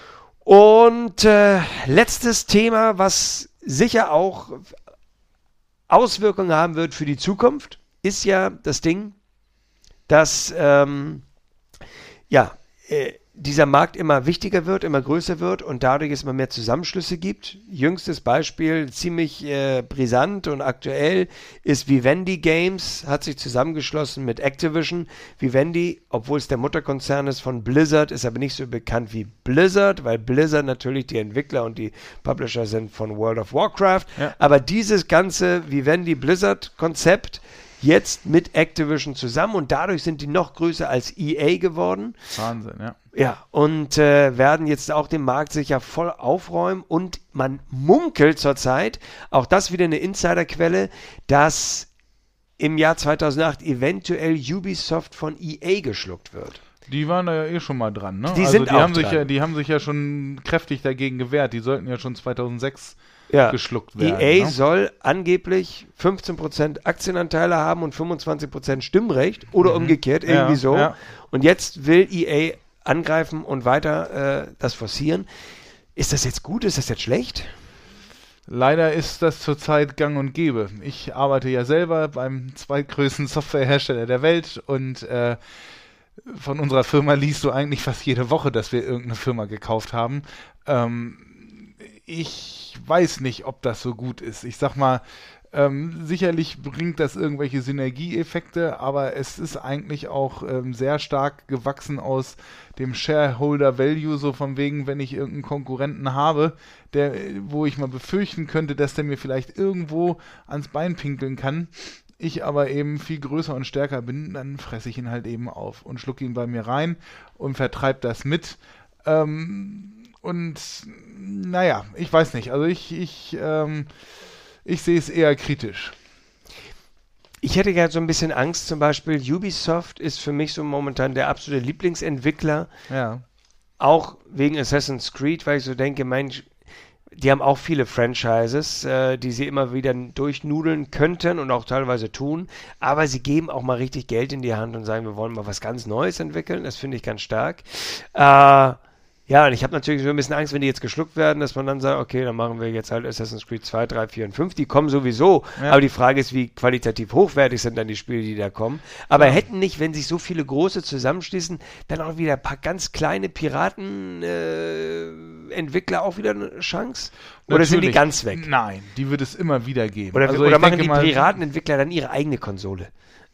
Und äh, letztes Thema, was sicher auch Auswirkungen haben wird für die Zukunft, ist ja das Ding, dass ähm, ja, äh, dieser Markt immer wichtiger wird, immer größer wird und dadurch es immer mehr Zusammenschlüsse gibt. Jüngstes Beispiel, ziemlich äh, brisant und aktuell, ist Vivendi Games, hat sich zusammengeschlossen mit Activision. Vivendi, obwohl es der Mutterkonzern ist von Blizzard, ist aber nicht so bekannt wie Blizzard, weil Blizzard natürlich die Entwickler und die Publisher sind von World of Warcraft. Ja. Aber dieses ganze Vivendi-Blizzard-Konzept jetzt mit Activision zusammen und dadurch sind die noch größer als E A geworden. Wahnsinn, ja. Ja, und äh, werden jetzt auch den Markt sicher voll aufräumen und man munkelt zurzeit, auch das wieder eine Insiderquelle, dass im Jahr zweitausendacht eventuell Ubisoft von E A geschluckt wird. Die waren da ja eh schon mal dran, ne? Die also sind die auch haben sich dran. ja, die haben sich ja schon kräftig dagegen gewehrt. Die sollten ja schon zweitausendsechs Ja. geschluckt werden. E A ne? soll angeblich fünfzehn Prozent Aktienanteile haben und fünfundzwanzig Prozent Stimmrecht oder umgekehrt, irgendwie Ja, so. ja. Und jetzt will E A angreifen und weiter äh, das forcieren. Ist das jetzt gut? Ist das jetzt schlecht? Leider ist das zurzeit gang und gäbe. Ich arbeite ja selber beim zweitgrößten Softwarehersteller der Welt und äh, von unserer Firma liest du eigentlich fast jede Woche, dass wir irgendeine Firma gekauft haben. Ähm, ich weiß nicht, ob das so gut ist. Ich sag mal, ähm, sicherlich bringt das irgendwelche Synergieeffekte, aber es ist eigentlich auch ähm, sehr stark gewachsen aus dem Shareholder Value, so von wegen, wenn ich irgendeinen Konkurrenten habe, der, wo ich mal befürchten könnte, dass der mir vielleicht irgendwo ans Bein pinkeln kann, ich aber eben viel größer und stärker bin, dann fresse ich ihn halt eben auf und schlucke ihn bei mir rein und vertreibe das mit. Ähm, und naja, ich weiß nicht. Also ich, ich, ähm, ich sehe es eher kritisch. Ich hätte gerade so ein bisschen Angst, zum Beispiel Ubisoft ist für mich so momentan der absolute Lieblingsentwickler. Ja. Auch wegen Assassin's Creed, weil ich so denke, Mensch, die haben auch viele Franchises, äh, die sie immer wieder durchnudeln könnten und auch teilweise tun, aber sie geben auch mal richtig Geld in die Hand und sagen, wir wollen mal was ganz Neues entwickeln, das finde ich ganz stark. Äh, ja, und ich habe natürlich so ein bisschen Angst, wenn die jetzt geschluckt werden, dass man dann sagt, okay, dann machen wir jetzt halt Assassin's Creed zwei, drei, vier und fünf, die kommen sowieso, ja. Aber die Frage ist, wie qualitativ hochwertig sind dann die Spiele, die da kommen. Aber ja. Hätten nicht, wenn sich so viele große zusammenschließen, dann auch wieder ein paar ganz kleine Piraten-Entwickler äh, auch wieder eine Chance? Oder Natürlich. Sind die ganz weg? Nein, die wird es immer wieder geben. Oder, also oder machen die Piratenentwickler dann ihre eigene Konsole?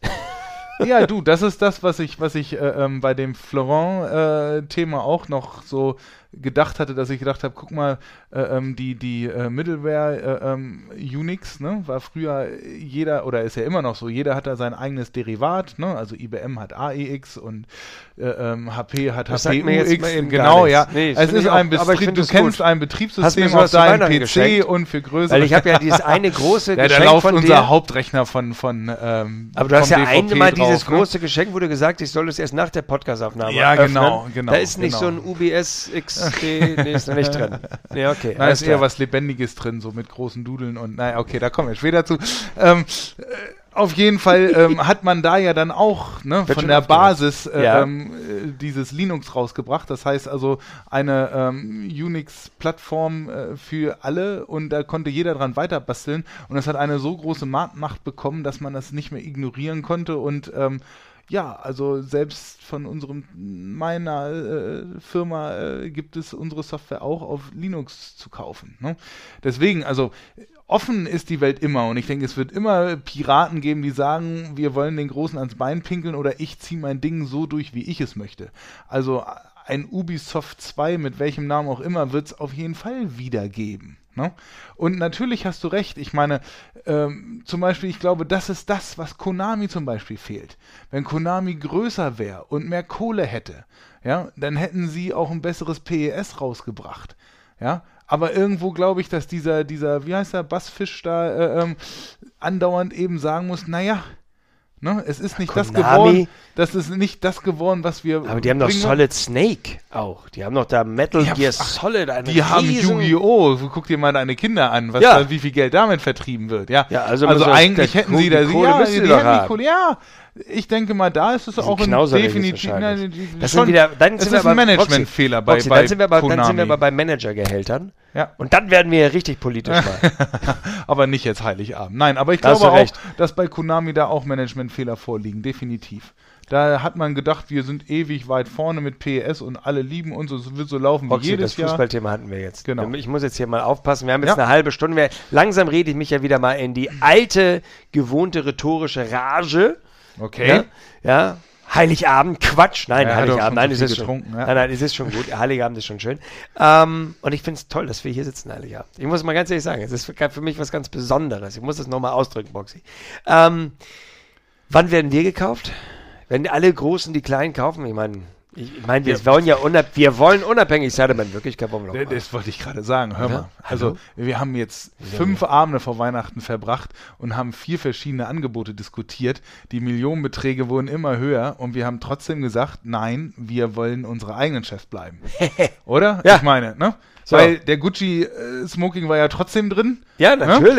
Ja, du, das ist das, was ich, was ich äh, ähm, bei dem Florent-Thema äh, auch noch so gedacht hatte, dass ich gedacht habe, guck mal, äh, ähm, die, die äh, Middleware äh, ähm, Unix, ne, war früher jeder, oder ist ja immer noch so, jeder hat da sein eigenes Derivat, ne, also I B M hat A E X und äh, ähm, H P hat H P U X, genau, ja. Nee, es ist ein auch, Betrieb, du kennst gut. Ein Betriebssystem auf deinem P C geschenkt? Und für größere. Weil ich habe ja dieses eine große ja, Geschenk da läuft von unser dir. Hauptrechner von, von ähm, aber du hast ja einmal drauf, dieses ne? große Geschenk, wo du gesagt hast, ich soll es erst nach der Podcast-Aufnahme ja, öffnen. genau, genau. Da ist nicht genau. so ein U B S X D, nee, ist noch nicht drin. Nee, okay. Da ist eher was Lebendiges drin, so mit großen Dudeln und naja, okay, da kommen wir später zu. Ähm, äh, auf jeden Fall ähm, hat man da ja dann auch ne, von der Basis äh, ja. ähm, äh, dieses Linux rausgebracht. Das heißt also eine ähm, Unix-Plattform äh, für alle und da konnte jeder dran weiter basteln und es hat eine so große Marktmacht bekommen, dass man das nicht mehr ignorieren konnte und ähm, ja, also selbst von unserem, meiner äh, Firma äh, gibt es unsere Software auch auf Linux zu kaufen. Ne? Deswegen, also offen ist die Welt immer und ich denke, es wird immer Piraten geben, die sagen, wir wollen den Großen ans Bein pinkeln oder ich ziehe mein Ding so durch, wie ich es möchte. Also ein Ubisoft zwei, mit welchem Namen auch immer, wird es auf jeden Fall wieder geben. Ne? Und natürlich hast du recht, ich meine, ähm, zum Beispiel, ich glaube, das ist das, was Konami zum Beispiel fehlt. Wenn Konami größer wäre und mehr Kohle hätte, ja, dann hätten sie auch ein besseres P E S rausgebracht, ja, aber irgendwo glaube ich, dass dieser, dieser, wie heißt der, Bassfisch da äh, ähm, andauernd eben sagen muss, naja, ne, es ist nicht Konami, das geworden, das ist nicht das geworden, was wir. Aber die haben doch Solid Snake auch. Die haben doch da Metal ja, Gear Solid. Eine die haben Yu-Gi-Oh! Guck dir mal deine Kinder an, was ja. da, wie viel Geld damit vertrieben wird. Ja, ja also, also eigentlich hätten sie da, Kohle ja, die, die hätten die Kohle, ja. Ich denke mal, da ist es auch ein definitiv. Nein, die, das sind wieder, dann es sind ist wir ein Managementfehler bei, Boxy, bei dann sind wir bei, Konami. Dann sind wir aber bei Managergehältern. Ja. Und dann werden wir ja richtig politisch mal. Aber nicht jetzt Heiligabend. Nein, aber ich da glaube auch, recht. Dass bei Konami da auch Managementfehler vorliegen. Definitiv. Da hat man gedacht, wir sind ewig weit vorne mit P E S und alle lieben uns und es wird so laufen Boxy, wie jedes das Jahr. Das Fußballthema hatten wir jetzt. Genau. Ich muss jetzt hier mal aufpassen. Wir haben jetzt ja. eine halbe Stunde. Wir, langsam rede ich mich ja wieder mal in die alte, gewohnte rhetorische Rage. Okay. Ja. ja. Heiligabend, Quatsch. Nein, ja, Heiligabend, nein, es ist schon, ja. nein, nein, es ist schon gut. Heiligabend ist schon schön. Ähm, und ich finde es toll, dass wir hier sitzen, Heiligabend. Ich muss mal ganz ehrlich sagen, es ist für, für mich was ganz Besonderes. Ich muss das nochmal ausdrücken, Boxy. Ähm, wann werden wir gekauft? Wenn alle Großen die Kleinen kaufen, ich meine, ich meine, wir ja. wollen ja unab- wir wollen unabhängig sein, aber in Wirklichkeit wollen wir doch mal. Das wollte ich gerade sagen, hör ja? mal. Also, Hallo? wir haben jetzt fünf Abende vor Weihnachten verbracht und haben vier verschiedene Angebote diskutiert. Die Millionenbeträge wurden immer höher und wir haben trotzdem gesagt, nein, wir wollen unsere eigenen Chefs bleiben. Oder? Ja. Ich meine, ne? So. Weil der Gucci äh, Smoking war ja trotzdem drin. Ja, natürlich. Ne?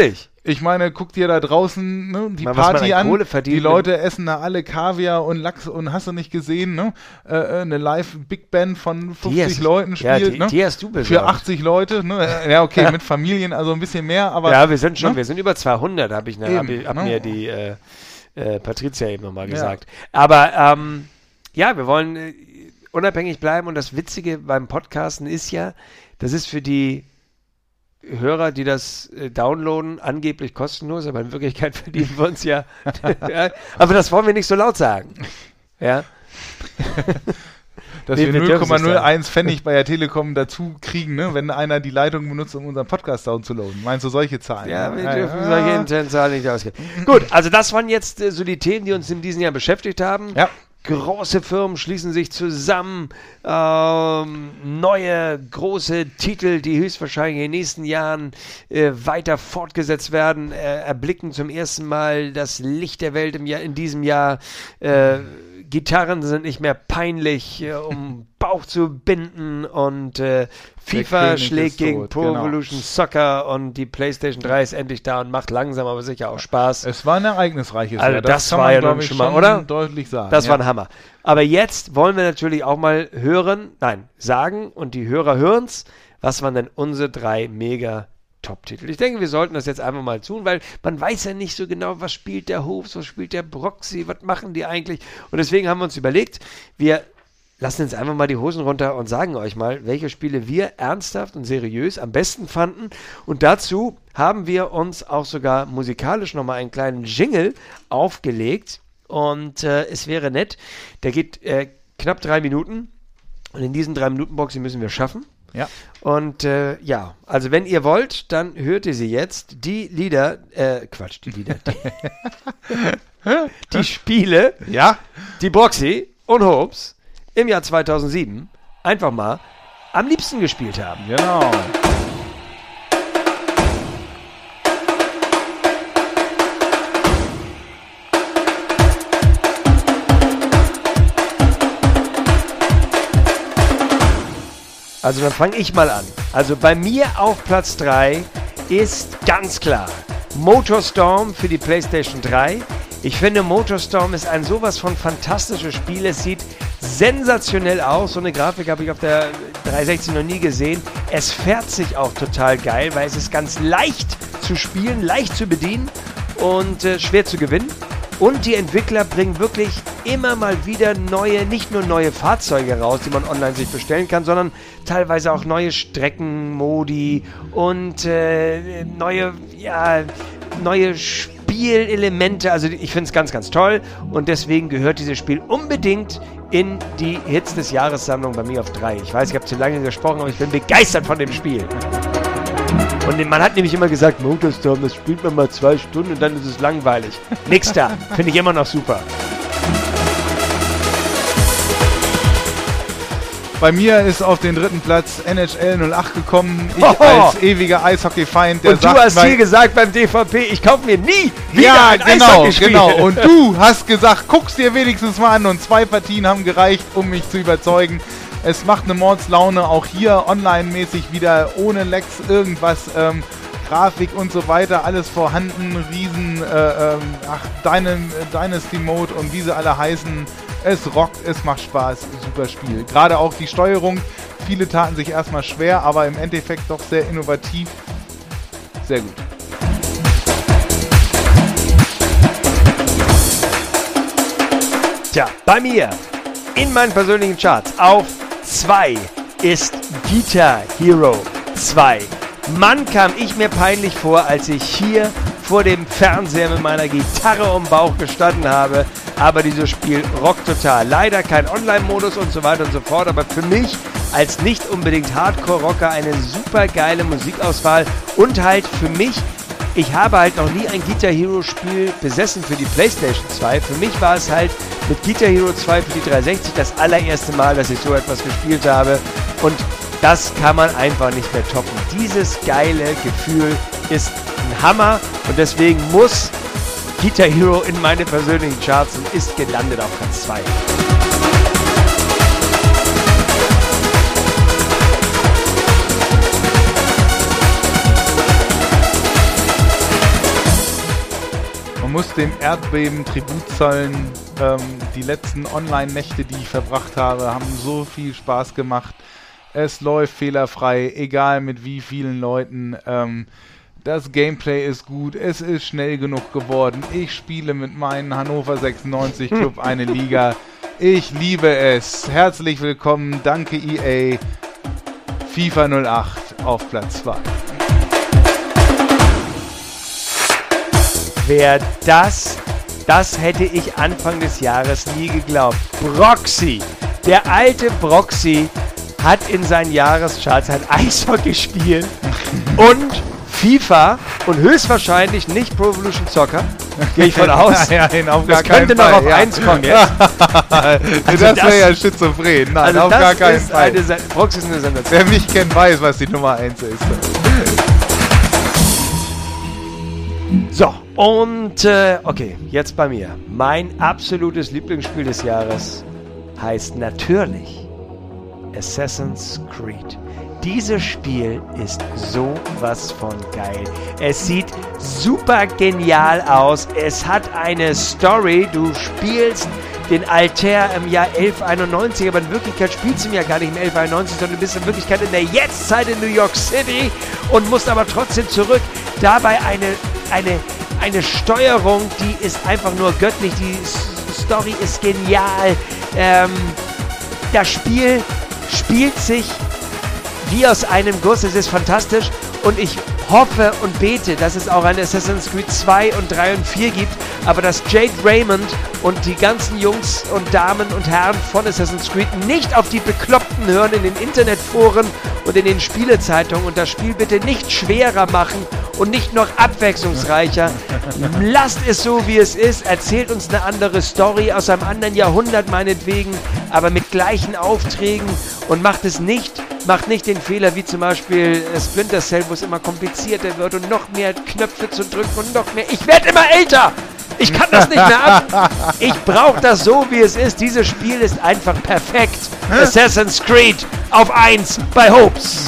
Ich meine, guck dir da draußen ne, die Mal, was man Party an an. Kohle verdient, Die Leute essen da alle Kaviar und Lachs und hast du nicht gesehen, ne? Äh, äh, eine Live-Big Band von fünfzig hast- Leuten ja, spielt, die- ne? die hast du besorgt. Für achtzig Leute, ne? Äh, Ja, okay, mit Familien, also ein bisschen mehr, aber... Ja, wir sind schon, ne? wir sind über zweihundert, habe ich, ne, Eben, hab ich hab ne? mir die äh, äh, Patricia eben nochmal Ja. gesagt. Aber ähm, ja, wir wollen äh, unabhängig bleiben und das Witzige beim Podcasten ist ja, das ist für die Hörer, die das äh, downloaden, angeblich kostenlos, aber in Wirklichkeit verdienen wir uns ja. ja. Aber das wollen wir nicht so laut sagen. Ja. Dass Nee, wir wir null dürfen Komma es null sagen. eins Pfennig bei der Telekom dazu kriegen, ne? Wenn einer die Leitung benutzt, um unseren Podcast downzuladen. Meinst du solche Zahlen? Ja, ne? wir Ja, dürfen ja. solche internen Zahlen nicht ausgeben. Gut, also das waren jetzt äh, so die Themen, die uns in diesem Jahr beschäftigt haben. Ja. Große Firmen schließen sich zusammen, ähm, neue große Titel, die höchstwahrscheinlich in den nächsten Jahren äh, weiter fortgesetzt werden, äh, erblicken zum ersten Mal das Licht der Welt im Jahr, in diesem Jahr. Äh, Gitarren sind nicht mehr peinlich, äh, um Bauch zu binden und äh, FIFA König schlägt ist gegen tot, Pro genau. Evolution Soccer und die PlayStation drei ist endlich da und macht langsam aber sicher auch Spaß. Es war ein ereignisreiches Also Jahr. das kann war man, ja glaub nun ich, schon mal, oder? deutlich sagen. Das ja. war ein Hammer. Aber jetzt wollen wir natürlich auch mal hören, nein, sagen und die Hörer hören's, was waren denn unsere drei mega Top-Titel? Ich denke, wir sollten das jetzt einfach mal tun, weil man weiß ja nicht so genau, was spielt der Hofs, was spielt der Broxy, was machen die eigentlich? Und deswegen haben wir uns überlegt, wir lassen jetzt einfach mal die Hosen runter und sagen euch mal, welche Spiele wir ernsthaft und seriös am besten fanden. Und dazu haben wir uns auch sogar musikalisch nochmal einen kleinen Jingle aufgelegt. Und äh, es wäre nett, der geht äh, knapp drei Minuten. Und in diesen drei Minuten Boxen müssen wir schaffen. Ja. Und äh, ja, also wenn ihr wollt, dann hört ihr sie jetzt. Die Lieder, äh, Quatsch, die Lieder, die, die Spiele, Ja. die Broxy und Hopes im Jahr zweitausendsieben einfach mal am liebsten gespielt haben. Genau. Also dann fange ich mal an. Also bei mir auf Platz drei ist ganz klar Motorstorm für die PlayStation drei. Ich finde, Motorstorm ist ein sowas von fantastisches Spiel. Es sieht sensationell aus. So eine Grafik habe ich auf der dreihundertsechzig noch nie gesehen. Es fährt sich auch total geil, weil es ist ganz leicht zu spielen, leicht zu bedienen und äh, schwer zu gewinnen. Und die Entwickler bringen wirklich immer mal wieder neue, nicht nur neue Fahrzeuge raus, die man online sich bestellen kann, sondern teilweise auch neue Streckenmodi und äh, neue, ja, neue Spielelemente. Also ich finde es ganz, ganz toll und deswegen gehört dieses Spiel unbedingt in die Hits des Jahres-Sammlung bei mir auf drei. Ich weiß, ich habe zu lange gesprochen, aber ich bin begeistert von dem Spiel. Und man hat nämlich immer gesagt, Motorstorm, das spielt man mal zwei Stunden und dann ist es langweilig. Nix da. Finde ich immer noch super. Bei mir ist auf den dritten Platz N H L null acht gekommen. Ich Hoho. als ewiger Eishockey-Feind, der Und du sagt, hast weil- hier gesagt beim D V P, ich kaufe mir nie wieder ja, ein genau, Eishockeyspiel. genau. Und du hast gesagt, guck's dir wenigstens mal an und zwei Partien haben gereicht, um mich zu überzeugen. Es macht eine Mordslaune, auch hier online-mäßig wieder, ohne Lags, irgendwas, ähm, Grafik und so weiter, alles vorhanden, riesen, äh, ähm, ach, Dynam- Dynasty Mode und wie sie alle heißen. Es rockt, es macht Spaß, super Spiel. Gerade auch die Steuerung, viele taten sich erstmal schwer, aber im Endeffekt doch sehr innovativ. Sehr gut. Tja, bei mir in meinen persönlichen Charts auf zwei ist Guitar Hero zwei. Mann, kam ich mir peinlich vor, als ich hier vor dem Fernseher mit meiner Gitarre um den Bauch gestanden habe. Aber dieses Spiel rockt total. Leider kein Online-Modus und so weiter und so fort. Aber für mich als nicht unbedingt Hardcore-Rocker eine super geile Musikauswahl. Und halt für mich, ich habe halt noch nie ein Guitar Hero Spiel besessen für die PlayStation zwei. Für mich war es halt mit Guitar Hero zwei für die dreihundertsechzig das allererste Mal, dass ich so etwas gespielt habe. Und das kann man einfach nicht mehr toppen. Dieses geile Gefühl ist ein Hammer und deswegen muss Guitar Hero in meine persönlichen Charts und ist gelandet auf Platz zwei. muss dem Erdbeben Tribut zollen. Ähm, die letzten Online-Nächte, die ich verbracht habe, haben so viel Spaß gemacht. Es läuft fehlerfrei, egal mit wie vielen Leuten. Ähm, das Gameplay ist gut, es ist schnell genug geworden. Ich spiele mit meinem Hannover sechsundneunzig Club eine Liga. Ich liebe es. Herzlich willkommen, danke E A. FIFA null acht auf Platz zwei. Wer das, das hätte ich Anfang des Jahres nie geglaubt. Broxy, der alte Broxy, hat in seinen Jahrescharts ein Eishockey spielen und FIFA und höchstwahrscheinlich nicht Pro Evolution Soccer. Gehe ich von aus. Ja, ja, auf das gar könnte Fall, noch auf ja. eins kommen jetzt. Also das wäre ja schizophren. Nein, also auf das gar keinen ist Fall. Eine Se- Broxy ist eine Sensation. Wer mich kennt, weiß, was die Nummer eins ist. So, und äh, okay, jetzt bei mir. Mein absolutes Lieblingsspiel des Jahres heißt natürlich Assassin's Creed. Dieses Spiel ist sowas von geil. Es sieht super genial aus. Es hat eine Story. Du spielst den Altair im Jahr elf einundneunzig, aber in Wirklichkeit spielst du ihn ja gar nicht im elf einundneunzig, sondern du bist in Wirklichkeit in der Jetztzeit in New York City und musst aber trotzdem zurück. Dabei eine, eine, eine Steuerung, die ist einfach nur göttlich. Die S- Story ist genial. Ähm, das Spiel spielt sich wie aus einem Guss. Es ist fantastisch und ich hoffe und bete, dass es auch ein Assassin's Creed zwei und drei und vier gibt, aber dass Jade Raymond und die ganzen Jungs und Damen und Herren von Assassin's Creed nicht auf die Bekloppten hören in den Internetforen und in den Spielezeitungen und das Spiel bitte nicht schwerer machen und nicht noch abwechslungsreicher. Lasst es so, wie es ist. Erzählt uns eine andere Story aus einem anderen Jahrhundert meinetwegen, aber mit gleichen Aufträgen und macht es nicht, macht nicht den Fehler wie zum Beispiel Splinter Cell, wo es immer komplizierter wird und noch mehr Knöpfe zu drücken und noch mehr. Ich werde immer älter! Ich kann das nicht mehr ab! Ich brauche das so, wie es ist. Dieses Spiel ist einfach perfekt. Assassin's Creed auf eins bei Hopes.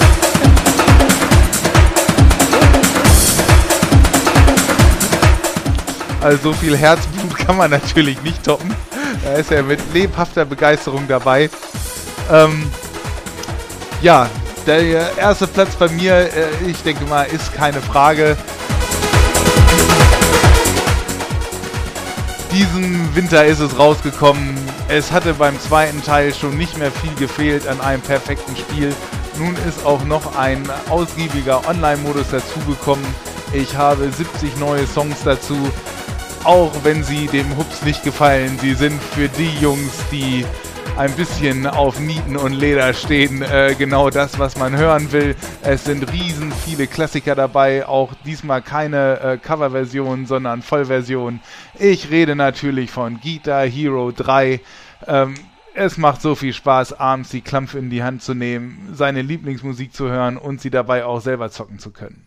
Also so viel Herzblut kann man natürlich nicht toppen. Da ist er mit lebhafter Begeisterung dabei. Ähm, ja, der erste Platz bei mir, äh, ich denke mal, ist keine Frage. Diesen Winter ist es rausgekommen. Es hatte beim zweiten Teil schon nicht mehr viel gefehlt an einem perfekten Spiel. Nun ist auch noch ein ausgiebiger Online-Modus dazugekommen. Ich habe siebzig neue Songs dazu. Auch wenn sie dem Hubs nicht gefallen, sie sind für die Jungs, die ein bisschen auf Nieten und Leder stehen, äh, genau das, was man hören will. Es sind riesen viele Klassiker dabei, auch diesmal keine äh, Coverversion, sondern Vollversion. Ich rede natürlich von Guitar Hero drei. Ähm, es macht so viel Spaß, abends die Klampfe in die Hand zu nehmen, seine Lieblingsmusik zu hören und sie dabei auch selber zocken zu können.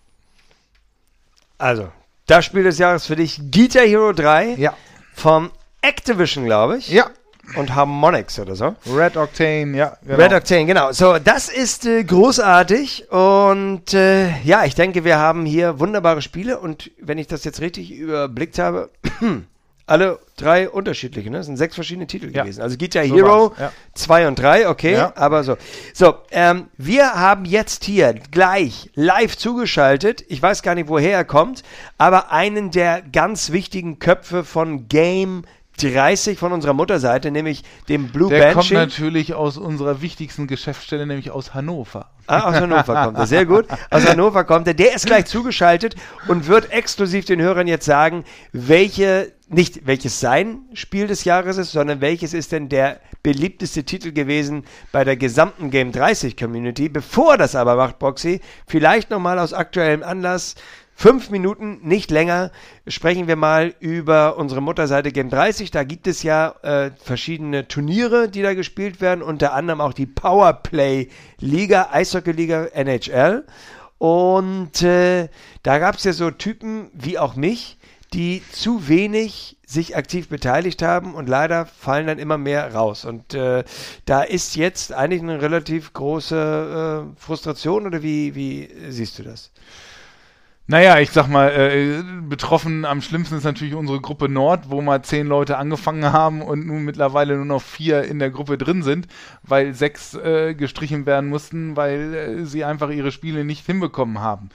Also, das Spiel des Jahres für dich, Guitar Hero drei. Ja. Von Activision, glaube ich. Ja. Und Harmonix oder so. Red Octane, ja. Genau. Red Octane, genau. So, das ist äh, großartig und äh, ja, ich denke, wir haben hier wunderbare Spiele und wenn ich das jetzt richtig überblickt habe, alle drei unterschiedliche, ne? Das sind sechs verschiedene Titel Ja. gewesen. Also Guitar So Hero war's, ja. zwei und drei, okay, Ja. aber so. So, ähm, wir haben jetzt hier gleich live zugeschaltet, ich weiß gar nicht, woher er kommt, aber einen der ganz wichtigen Köpfe von Game dreißig von unserer Mutterseite, nämlich dem Blue Der kommt Banshee. natürlich aus unserer wichtigsten Geschäftsstelle, nämlich aus Hannover. Ah, aus Hannover kommt er, sehr gut. Aus Hannover kommt er. Der ist gleich zugeschaltet und wird exklusiv den Hörern jetzt sagen, welche, nicht welches sein Spiel des Jahres ist, sondern welches ist denn der beliebteste Titel gewesen bei der gesamten Game dreißig Community. Bevor er das aber macht, Broxy, vielleicht nochmal aus aktuellem Anlass, Fünf Minuten, nicht länger, sprechen wir mal über unsere Mutterseite Game dreißig. Da gibt es ja äh, verschiedene Turniere, die da gespielt werden, unter anderem auch die Powerplay-Liga, Eishockey-Liga N H L. Und äh, da gab es ja so Typen wie auch mich, die zu wenig sich aktiv beteiligt haben und leider fallen dann immer mehr raus. Und äh, da ist jetzt eigentlich eine relativ große äh, Frustration, oder wie, wie siehst du das? Naja, ich sag mal, äh, betroffen am schlimmsten ist natürlich unsere Gruppe Nord, wo mal zehn Leute angefangen haben und nun mittlerweile nur noch vier in der Gruppe drin sind, weil sechs äh, gestrichen werden mussten, weil äh, sie einfach ihre Spiele nicht hinbekommen haben.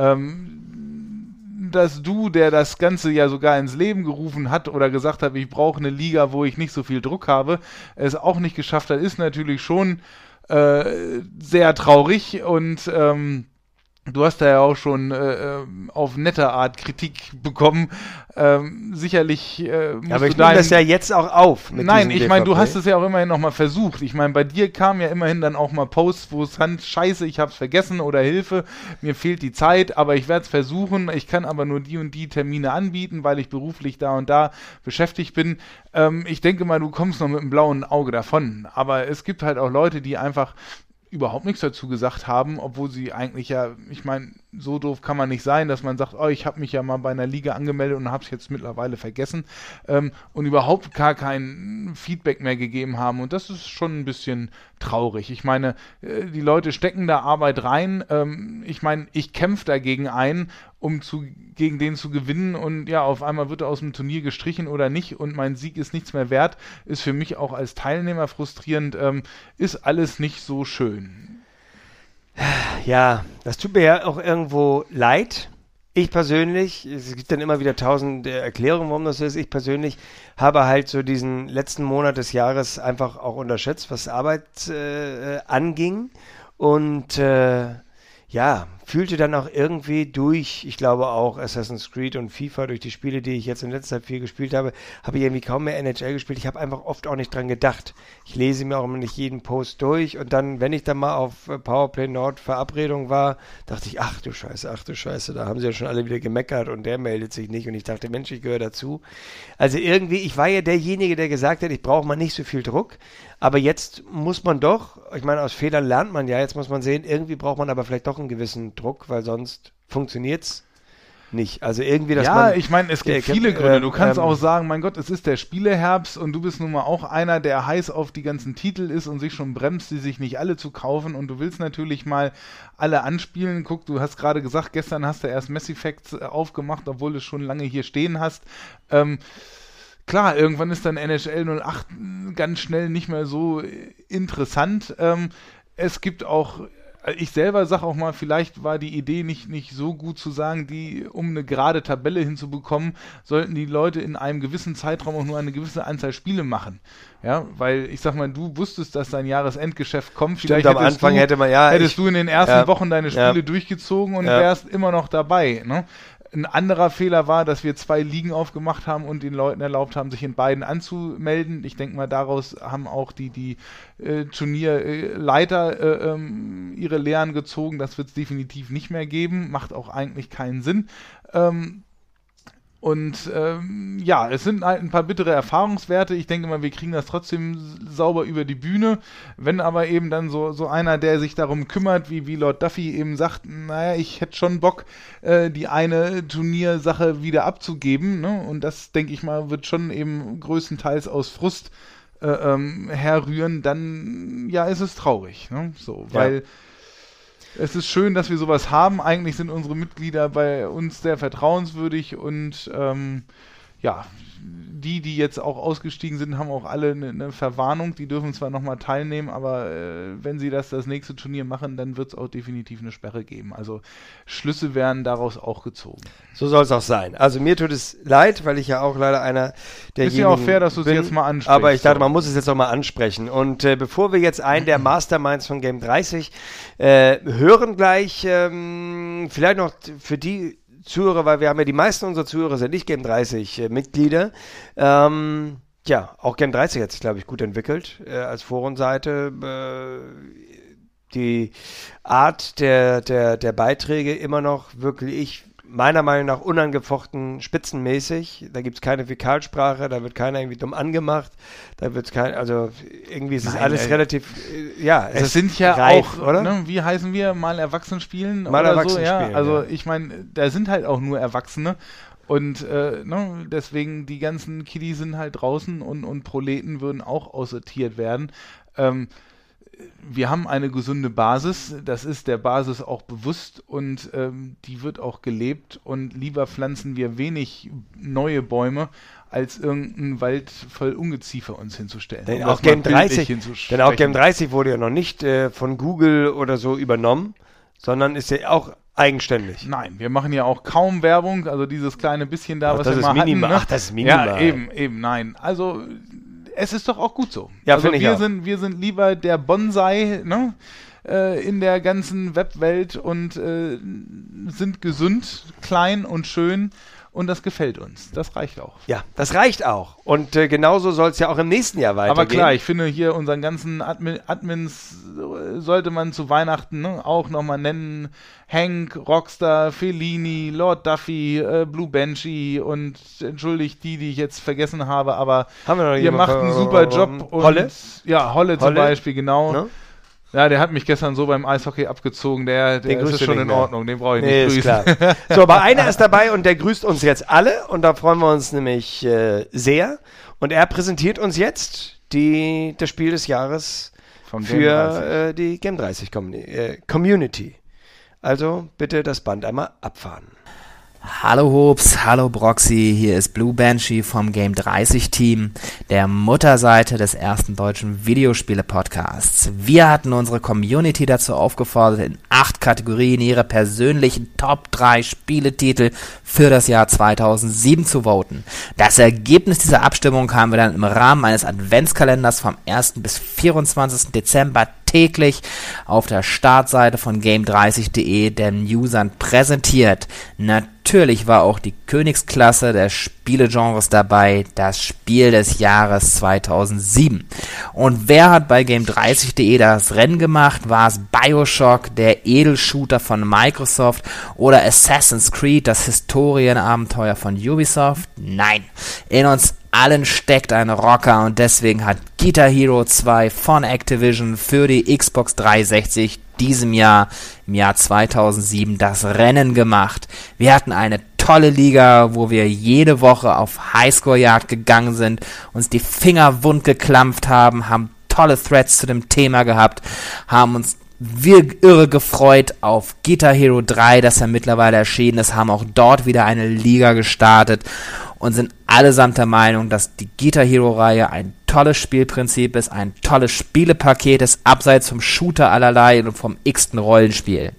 Ähm, dass du, der das Ganze ja sogar ins Leben gerufen hat oder gesagt hat, ich brauche eine Liga, wo ich nicht so viel Druck habe, es auch nicht geschafft hat, ist natürlich schon äh, sehr traurig und ähm, du hast da ja auch schon äh, auf nette Art Kritik bekommen. Ähm, sicherlich äh, musst Ja, aber ich du nehme dein... das ja jetzt auch auf. Mit Nein, diesem ich meine, du D V P. hast es ja auch immerhin nochmal versucht. Ich meine, bei dir kamen ja immerhin dann auch mal Posts, wo es hand, scheiße, ich hab's vergessen oder Hilfe, mir fehlt die Zeit, aber ich werde es versuchen. Ich kann aber nur die und die Termine anbieten, weil ich beruflich da und da beschäftigt bin. Ähm, ich denke mal, du kommst noch mit einem blauen Auge davon. Aber es gibt halt auch Leute, die einfach überhaupt nichts dazu gesagt haben, obwohl sie eigentlich ja, ich meine, so doof kann man nicht sein, dass man sagt, oh, ich habe mich ja mal bei einer Liga angemeldet und habe es jetzt mittlerweile vergessen ähm, und überhaupt gar kein Feedback mehr gegeben haben und das ist schon ein bisschen traurig. Ich meine, äh, die Leute stecken da Arbeit rein, ähm, ich meine, ich kämpfe dagegen ein, um zu, gegen den zu gewinnen und ja, auf einmal wird er aus dem Turnier gestrichen oder nicht und mein Sieg ist nichts mehr wert, ist für mich auch als Teilnehmer frustrierend, ähm, ist alles nicht so schön. Ja, das tut mir ja auch irgendwo leid. Ich persönlich, es gibt dann immer wieder tausend äh, Erklärungen, warum das so ist. Ich persönlich habe halt so diesen letzten Monat des Jahres einfach auch unterschätzt, was Arbeit äh, anging. Und äh, ja, fühlte dann auch irgendwie durch, ich glaube auch Assassin's Creed und FIFA, durch die Spiele, die ich jetzt in letzter Zeit viel gespielt habe, habe ich irgendwie kaum mehr N H L gespielt. Ich habe einfach oft auch nicht dran gedacht. Ich lese mir auch immer nicht jeden Post durch und dann, wenn ich dann mal auf Powerplay Nord Verabredung war, dachte ich, ach du Scheiße, ach du Scheiße, da haben sie ja schon alle wieder gemeckert und der meldet sich nicht und ich dachte, Mensch, ich gehöre dazu. Also irgendwie, ich war ja derjenige, der gesagt hat, ich brauche mal nicht so viel Druck, aber jetzt muss man doch, ich meine, aus Fehlern lernt man ja, jetzt muss man sehen, irgendwie braucht man aber vielleicht doch einen gewissen Druck, weil sonst funktioniert's nicht. Also irgendwie, dass ja, man... ich meine, es gibt äh, viele Gründe. Du kannst ähm, auch sagen, mein Gott, es ist der Spieleherbst und du bist nun mal auch einer, der heiß auf die ganzen Titel ist und sich schon bremst, die sich nicht alle zu kaufen und du willst natürlich mal alle anspielen. Guck, du hast gerade gesagt, gestern hast du erst Mass Effect äh, aufgemacht, obwohl du es schon lange hier stehen hast. Ähm, Klar, irgendwann ist dann N H L null acht ganz schnell nicht mehr so interessant. Ähm, es gibt auch, ich selber sage auch mal, vielleicht war die Idee nicht, nicht so gut zu sagen, die, um eine gerade Tabelle hinzubekommen, sollten die Leute in einem gewissen Zeitraum auch nur eine gewisse Anzahl Spiele machen. Ja, weil ich sag mal, du wusstest, dass dein Jahresendgeschäft kommt. Stimmt, am Anfang du, hätte man, ja. Hättest ich, du in den ersten ja, Wochen deine Spiele ja, durchgezogen und ja. wärst immer noch dabei, ne? Ein anderer Fehler war, dass wir zwei Ligen aufgemacht haben und den Leuten erlaubt haben, sich in beiden anzumelden. Ich denke mal, daraus haben auch die, die äh, Turnierleiter äh, ähm, ihre Lehren gezogen. Das wird es definitiv nicht mehr geben. Macht auch eigentlich keinen Sinn. Ähm, Und ähm, ja, es sind halt ein paar bittere Erfahrungswerte. Ich denke mal, wir kriegen das trotzdem sauber über die Bühne. Wenn aber eben dann so, so einer, der sich darum kümmert, wie, wie Lord Duffy eben sagt, naja, ich hätte schon Bock, äh, die eine Turniersache wieder abzugeben. Ne? Und das, denke ich mal, wird schon eben größtenteils aus Frust äh, ähm, herrühren. Dann, ja, ist es traurig. Ne? So, Ja. weil es ist schön, dass wir sowas haben. Eigentlich sind unsere Mitglieder bei uns sehr vertrauenswürdig und ähm, ja, die, die jetzt auch ausgestiegen sind, haben auch alle eine, eine Verwarnung. Die dürfen zwar nochmal teilnehmen, aber äh, wenn sie das das nächste Turnier machen, dann wird es auch definitiv eine Sperre geben. Also Schlüsse werden daraus auch gezogen. So soll es auch sein. Also mir tut es leid, weil ich ja auch leider einer derjenigen Ist ja auch fair, dass du es bin, jetzt mal ansprichst. aber ich dachte, so. man muss es jetzt auch mal ansprechen. Und äh, bevor wir jetzt einen der Masterminds von Game dreißig äh, hören gleich, ähm, vielleicht noch für die Zuhörer, weil wir haben ja die meisten unserer Zuhörer sind nicht Game dreißig äh, Mitglieder. Ähm, ja, auch Game dreißig hat sich, glaube ich, gut entwickelt äh, als Forenseite. Äh, die Art der, der, der Beiträge immer noch wirklich, meiner Meinung nach, unangefochten spitzenmäßig. Da gibt es keine Fäkalsprache, da wird keiner irgendwie dumm angemacht, da wird kein, also irgendwie ist es Nein, alles ey. relativ, äh, ja. Es, ist sind ja reif, auch, oder? ne, wie heißen wir, mal Erwachsenen spielen Mal oder Erwachsenen so, ja. spielen, Also ja. ich meine, da sind halt auch nur Erwachsene und äh, ne, deswegen die ganzen Kiddies sind halt draußen und, und Proleten würden auch aussortiert werden. Ähm, wir haben eine gesunde Basis, das ist der Basis auch bewusst und ähm, die wird auch gelebt und lieber pflanzen wir wenig neue Bäume, als irgendeinen Wald voll Ungeziefer uns hinzustellen. Denn um auch, Game dreißig, hinzusprechen. denn auch Game dreißig wurde ja noch nicht äh, von Google oder so übernommen, sondern ist ja auch eigenständig. Nein, wir machen ja auch kaum Werbung, also dieses kleine bisschen da, Ach, was das wir ist mal minimal. hatten. Ne? Ach, das ist minimal. Ja, eben, eben, nein. Also es ist doch auch gut so. Ja, also finde ich wir auch. sind, wir sind lieber der Bonsai, ne? äh, in der ganzen Webwelt und äh, sind gesund, klein und schön. Und das gefällt uns. Das reicht auch. Ja, das reicht auch. Und äh, genauso soll es ja auch im nächsten Jahr weitergehen. Aber klar, ich finde hier unseren ganzen Admin, Admins äh, sollte man zu Weihnachten ne, auch nochmal nennen. Hank, Rockstar, Fellini, Lord Duffy, äh, Blue Banshee und entschuldigt die, die ich jetzt vergessen habe, aber Haben wir noch ihr jemanden macht von- einen super Job. Und, Holle? Ja, Holle zum Holle? Beispiel, genau. Ne? Ja, der hat mich gestern so beim Eishockey abgezogen, der, der Den grüßt ist du schon nicht in mehr. Ordnung, den brauche ich Nee, nicht ist grüßen. klar. So, aber einer ist dabei und der grüßt uns jetzt alle und da freuen wir uns nämlich äh, sehr. Und er präsentiert uns jetzt die, das Spiel des Jahres Von Game dreißig. für äh, die Game dreißig Communi- äh, Community. Also bitte das Band einmal abfahren. Hallo Hobbs, hallo Broxy, hier ist Blue Banshee vom Game dreißig Team, der Mutterseite des ersten deutschen Videospiele-Podcasts. Wir hatten unsere Community dazu aufgefordert, in acht Kategorien ihre persönlichen Top drei Spieletitel für das Jahr zweitausendsieben zu voten. Das Ergebnis dieser Abstimmung haben wir dann im Rahmen eines Adventskalenders vom ersten bis vierundzwanzigsten Dezember täglich auf der Startseite von game dreißig punkt de den Usern präsentiert. Natürlich war auch die Königsklasse der Spielegenres dabei, das Spiel des Jahres zweitausendsieben. Und wer hat bei game dreißig punkt de das Rennen gemacht? War es BioShock, der Edelshooter von Microsoft, oder Assassin's Creed, das Historienabenteuer von Ubisoft? Nein, in uns allen steckt ein Rocker und deswegen hat Guitar Hero zwei von Activision für die Xbox dreihundertsechzig diesem Jahr, im Jahr zweitausendsieben, das Rennen gemacht. Wir hatten eine tolle Liga, wo wir jede Woche auf Highscore-Jagd gegangen sind, uns die Finger wund geklampft haben, haben tolle Threads zu dem Thema gehabt, haben uns wir irre gefreut auf Guitar Hero drei, das ja mittlerweile erschienen ist, haben auch dort wieder eine Liga gestartet und sind allesamt der Meinung, dass die Guitar Hero Reihe ein tolles Spielprinzip ist, ein tolles Spielepaket ist, abseits vom Shooter allerlei und vom x-ten Rollenspiel.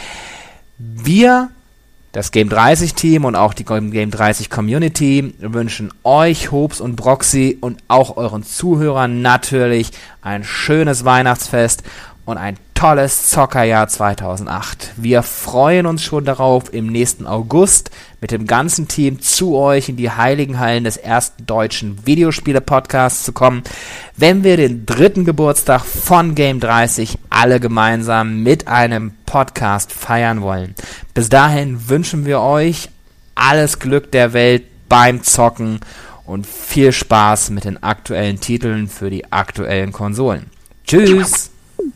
Wir, das Game dreißig Team und auch die Game dreißig Community, wünschen euch, Hobbs und Broxy und auch euren Zuhörern natürlich ein schönes Weihnachtsfest und ein tolles Zockerjahr zweitausendacht. Wir freuen uns schon darauf, im nächsten August mit dem ganzen Team zu euch in die heiligen Hallen des ersten deutschen Videospiele-Podcasts zu kommen, wenn wir den dritten Geburtstag von Game dreißig alle gemeinsam mit einem Podcast feiern wollen. Bis dahin wünschen wir euch alles Glück der Welt beim Zocken und viel Spaß mit den aktuellen Titeln für die aktuellen Konsolen. Tschüss!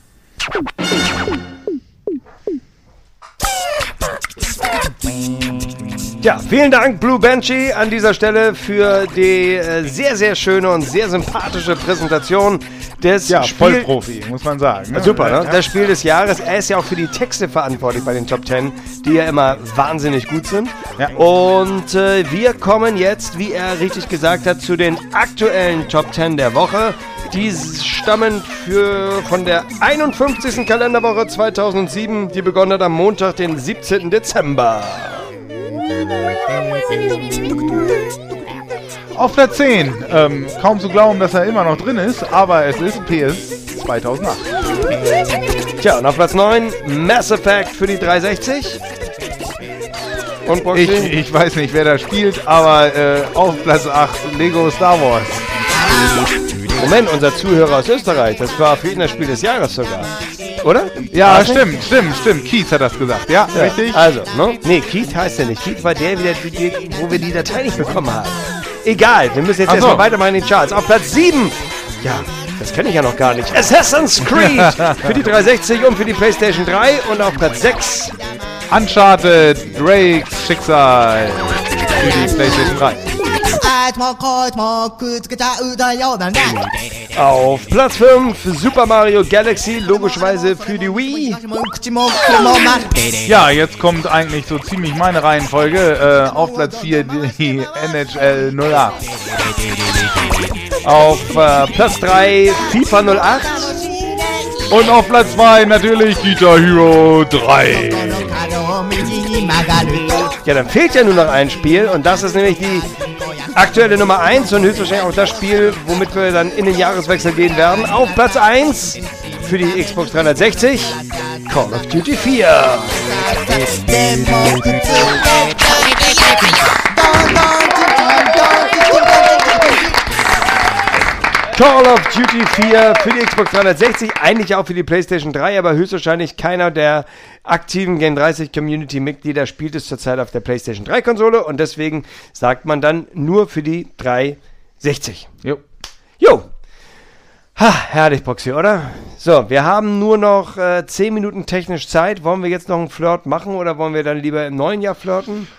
Ja, vielen Dank Blue Banshee an dieser Stelle für die äh, sehr, sehr schöne und sehr sympathische Präsentation des Ja, Spiel- Vollprofi, muss man sagen. Ne? Super, ne? Ja. Das Spiel des Jahres. Er ist ja auch für die Texte verantwortlich bei den Top Ten, die ja immer wahnsinnig gut sind. Ja. Und äh, wir kommen jetzt, wie er richtig gesagt hat, zu den aktuellen Top Ten der Woche. Die stammen für, von der einundfünfzigsten Kalenderwoche zweitausendsieben, die begonnen hat am Montag, den siebzehnten Dezember. Auf der zehn. Ähm, kaum zu glauben, dass er immer noch drin ist, aber es ist P S zweitausendacht. Tja, und auf Platz neun Mass Effect für die dreihundertsechzig. Und Broxy? Ich, ich weiß nicht, wer da spielt, aber äh, auf Platz acht Lego Star Wars. Moment, unser Zuhörer aus Österreich, das war für ihn das Spiel des Jahres sogar. Oder? Ja, War's nicht? stimmt, stimmt, stimmt. Kies hat das gesagt, ja, Ja, richtig? Also, ne? Nee, Keith heißt ja nicht. Keith war der, der, der, wo wir die Datei nicht bekommen haben. Egal, wir müssen jetzt Ach so. erstmal weitermachen in den Charts. Auf Platz sieben. Ja, das kenne ich ja noch gar nicht. Assassin's Creed für die dreihundertsechzig und für die PlayStation drei. Und auf Platz sechs. Uncharted, Drakes Schicksal für die PlayStation drei. I Auf Platz fünf Super Mario Galaxy, logischerweise für die Wii. Ja, jetzt kommt eigentlich so ziemlich meine Reihenfolge. Äh, auf Platz vier die N H L null acht. Auf äh, Platz drei FIFA null acht. Und auf Platz zwei natürlich Guitar Hero drei. Ja, dann fehlt ja nur noch ein Spiel und das ist nämlich die aktuelle Nummer eins und höchstwahrscheinlich auch das Spiel, womit wir dann in den Jahreswechsel gehen werden. Auf Platz eins für die Xbox dreihundertsechzig Call of Duty vier. Call of Duty vier für die Xbox dreihundertsechzig, eigentlich auch für die PlayStation drei, aber höchstwahrscheinlich keiner der aktiven Game dreißig Community-Mitglieder spielt es zurzeit auf der PlayStation drei Konsole und deswegen sagt man dann nur für die dreihundertsechzig. Jo. Jo. Ha, herrlich, Proxy, oder? So, wir haben nur noch äh, zehn Minuten technisch Zeit. Wollen wir jetzt noch einen Flirt machen oder wollen wir dann lieber im neuen Jahr flirten?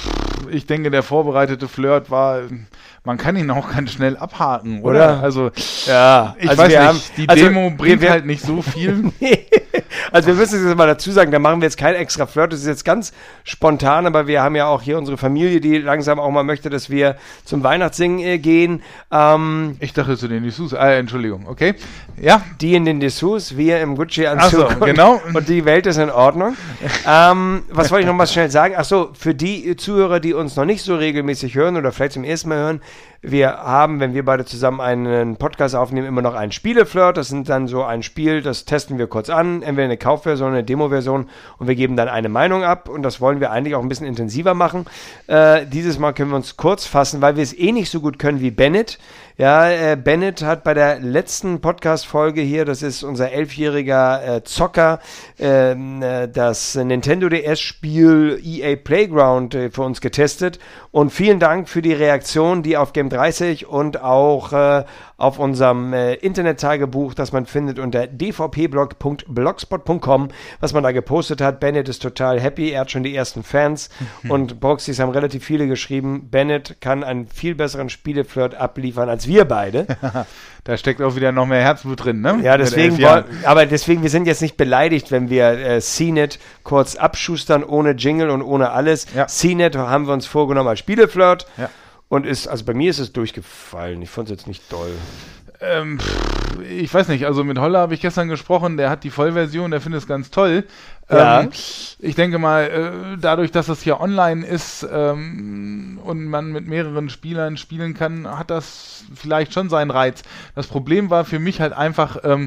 Ich denke, der vorbereitete Flirt war, man kann ihn auch ganz schnell abhaken, oder? Oder? Also, ja, ich also weiß wir nicht, haben, die also Demo bringt wir, wir, halt nicht so viel. Nee. Also wir müssen es jetzt mal dazu sagen, da machen wir jetzt kein extra Flirt, das ist jetzt ganz spontan, aber wir haben ja auch hier unsere Familie, die langsam auch mal möchte, dass wir zum Weihnachtssingen äh, gehen. Ähm, ich dachte zu den Dessous, äh, Entschuldigung, okay. Ja. Die in den Dessous, wir im Gucci-Anzug. Ach so, genau. Und, und die Welt ist in Ordnung. ähm, was wollte ich noch mal schnell sagen? Ach so, für die Zuhörer, die uns noch nicht so regelmäßig hören oder vielleicht zum ersten Mal hören, wir haben, wenn wir beide zusammen einen Podcast aufnehmen, immer noch einen Spieleflirt. Das sind dann so ein Spiel, das testen wir kurz an, entweder eine Kaufversion oder eine Demoversion und wir geben dann eine Meinung ab und das wollen wir eigentlich auch ein bisschen intensiver machen. Äh, dieses Mal können wir uns kurz fassen, weil wir es eh nicht so gut können wie Bennett. Ja, äh, Bennett hat bei der letzten Podcast-Folge hier, das ist unser elfjähriger äh, Zocker, ähm, äh, das Nintendo D S-Spiel E A Playground äh, für uns getestet und vielen Dank für die Reaktion, die auf Game dreißig und auch äh, auf unserem äh, Internet-Tagebuch, das man findet unter d v p blog punkt blogspot punkt com, was man da gepostet hat. Bennett ist total happy, er hat schon die ersten Fans und Proxys haben relativ viele geschrieben, Bennett kann einen viel besseren Spieleflirt abliefern als wir beide. Da steckt auch wieder noch mehr Herzblut drin, ne? Ja, deswegen, war, aber deswegen, wir sind jetzt nicht beleidigt, wenn wir äh, C net kurz abschustern, ohne Jingle und ohne alles. Ja. C net haben wir uns vorgenommen als Spieleflirt. Ja. Und ist, also bei mir ist es durchgefallen. Ich fand es jetzt nicht doll. Ähm, pff, ich weiß nicht, also mit Holler habe ich gestern gesprochen, der hat die Vollversion, der findet es ganz toll. Ja. Ähm, ich denke mal, äh, dadurch, dass das hier online ist ähm, und man mit mehreren Spielern spielen kann, hat das vielleicht schon seinen Reiz. Das Problem war für mich halt einfach, ähm,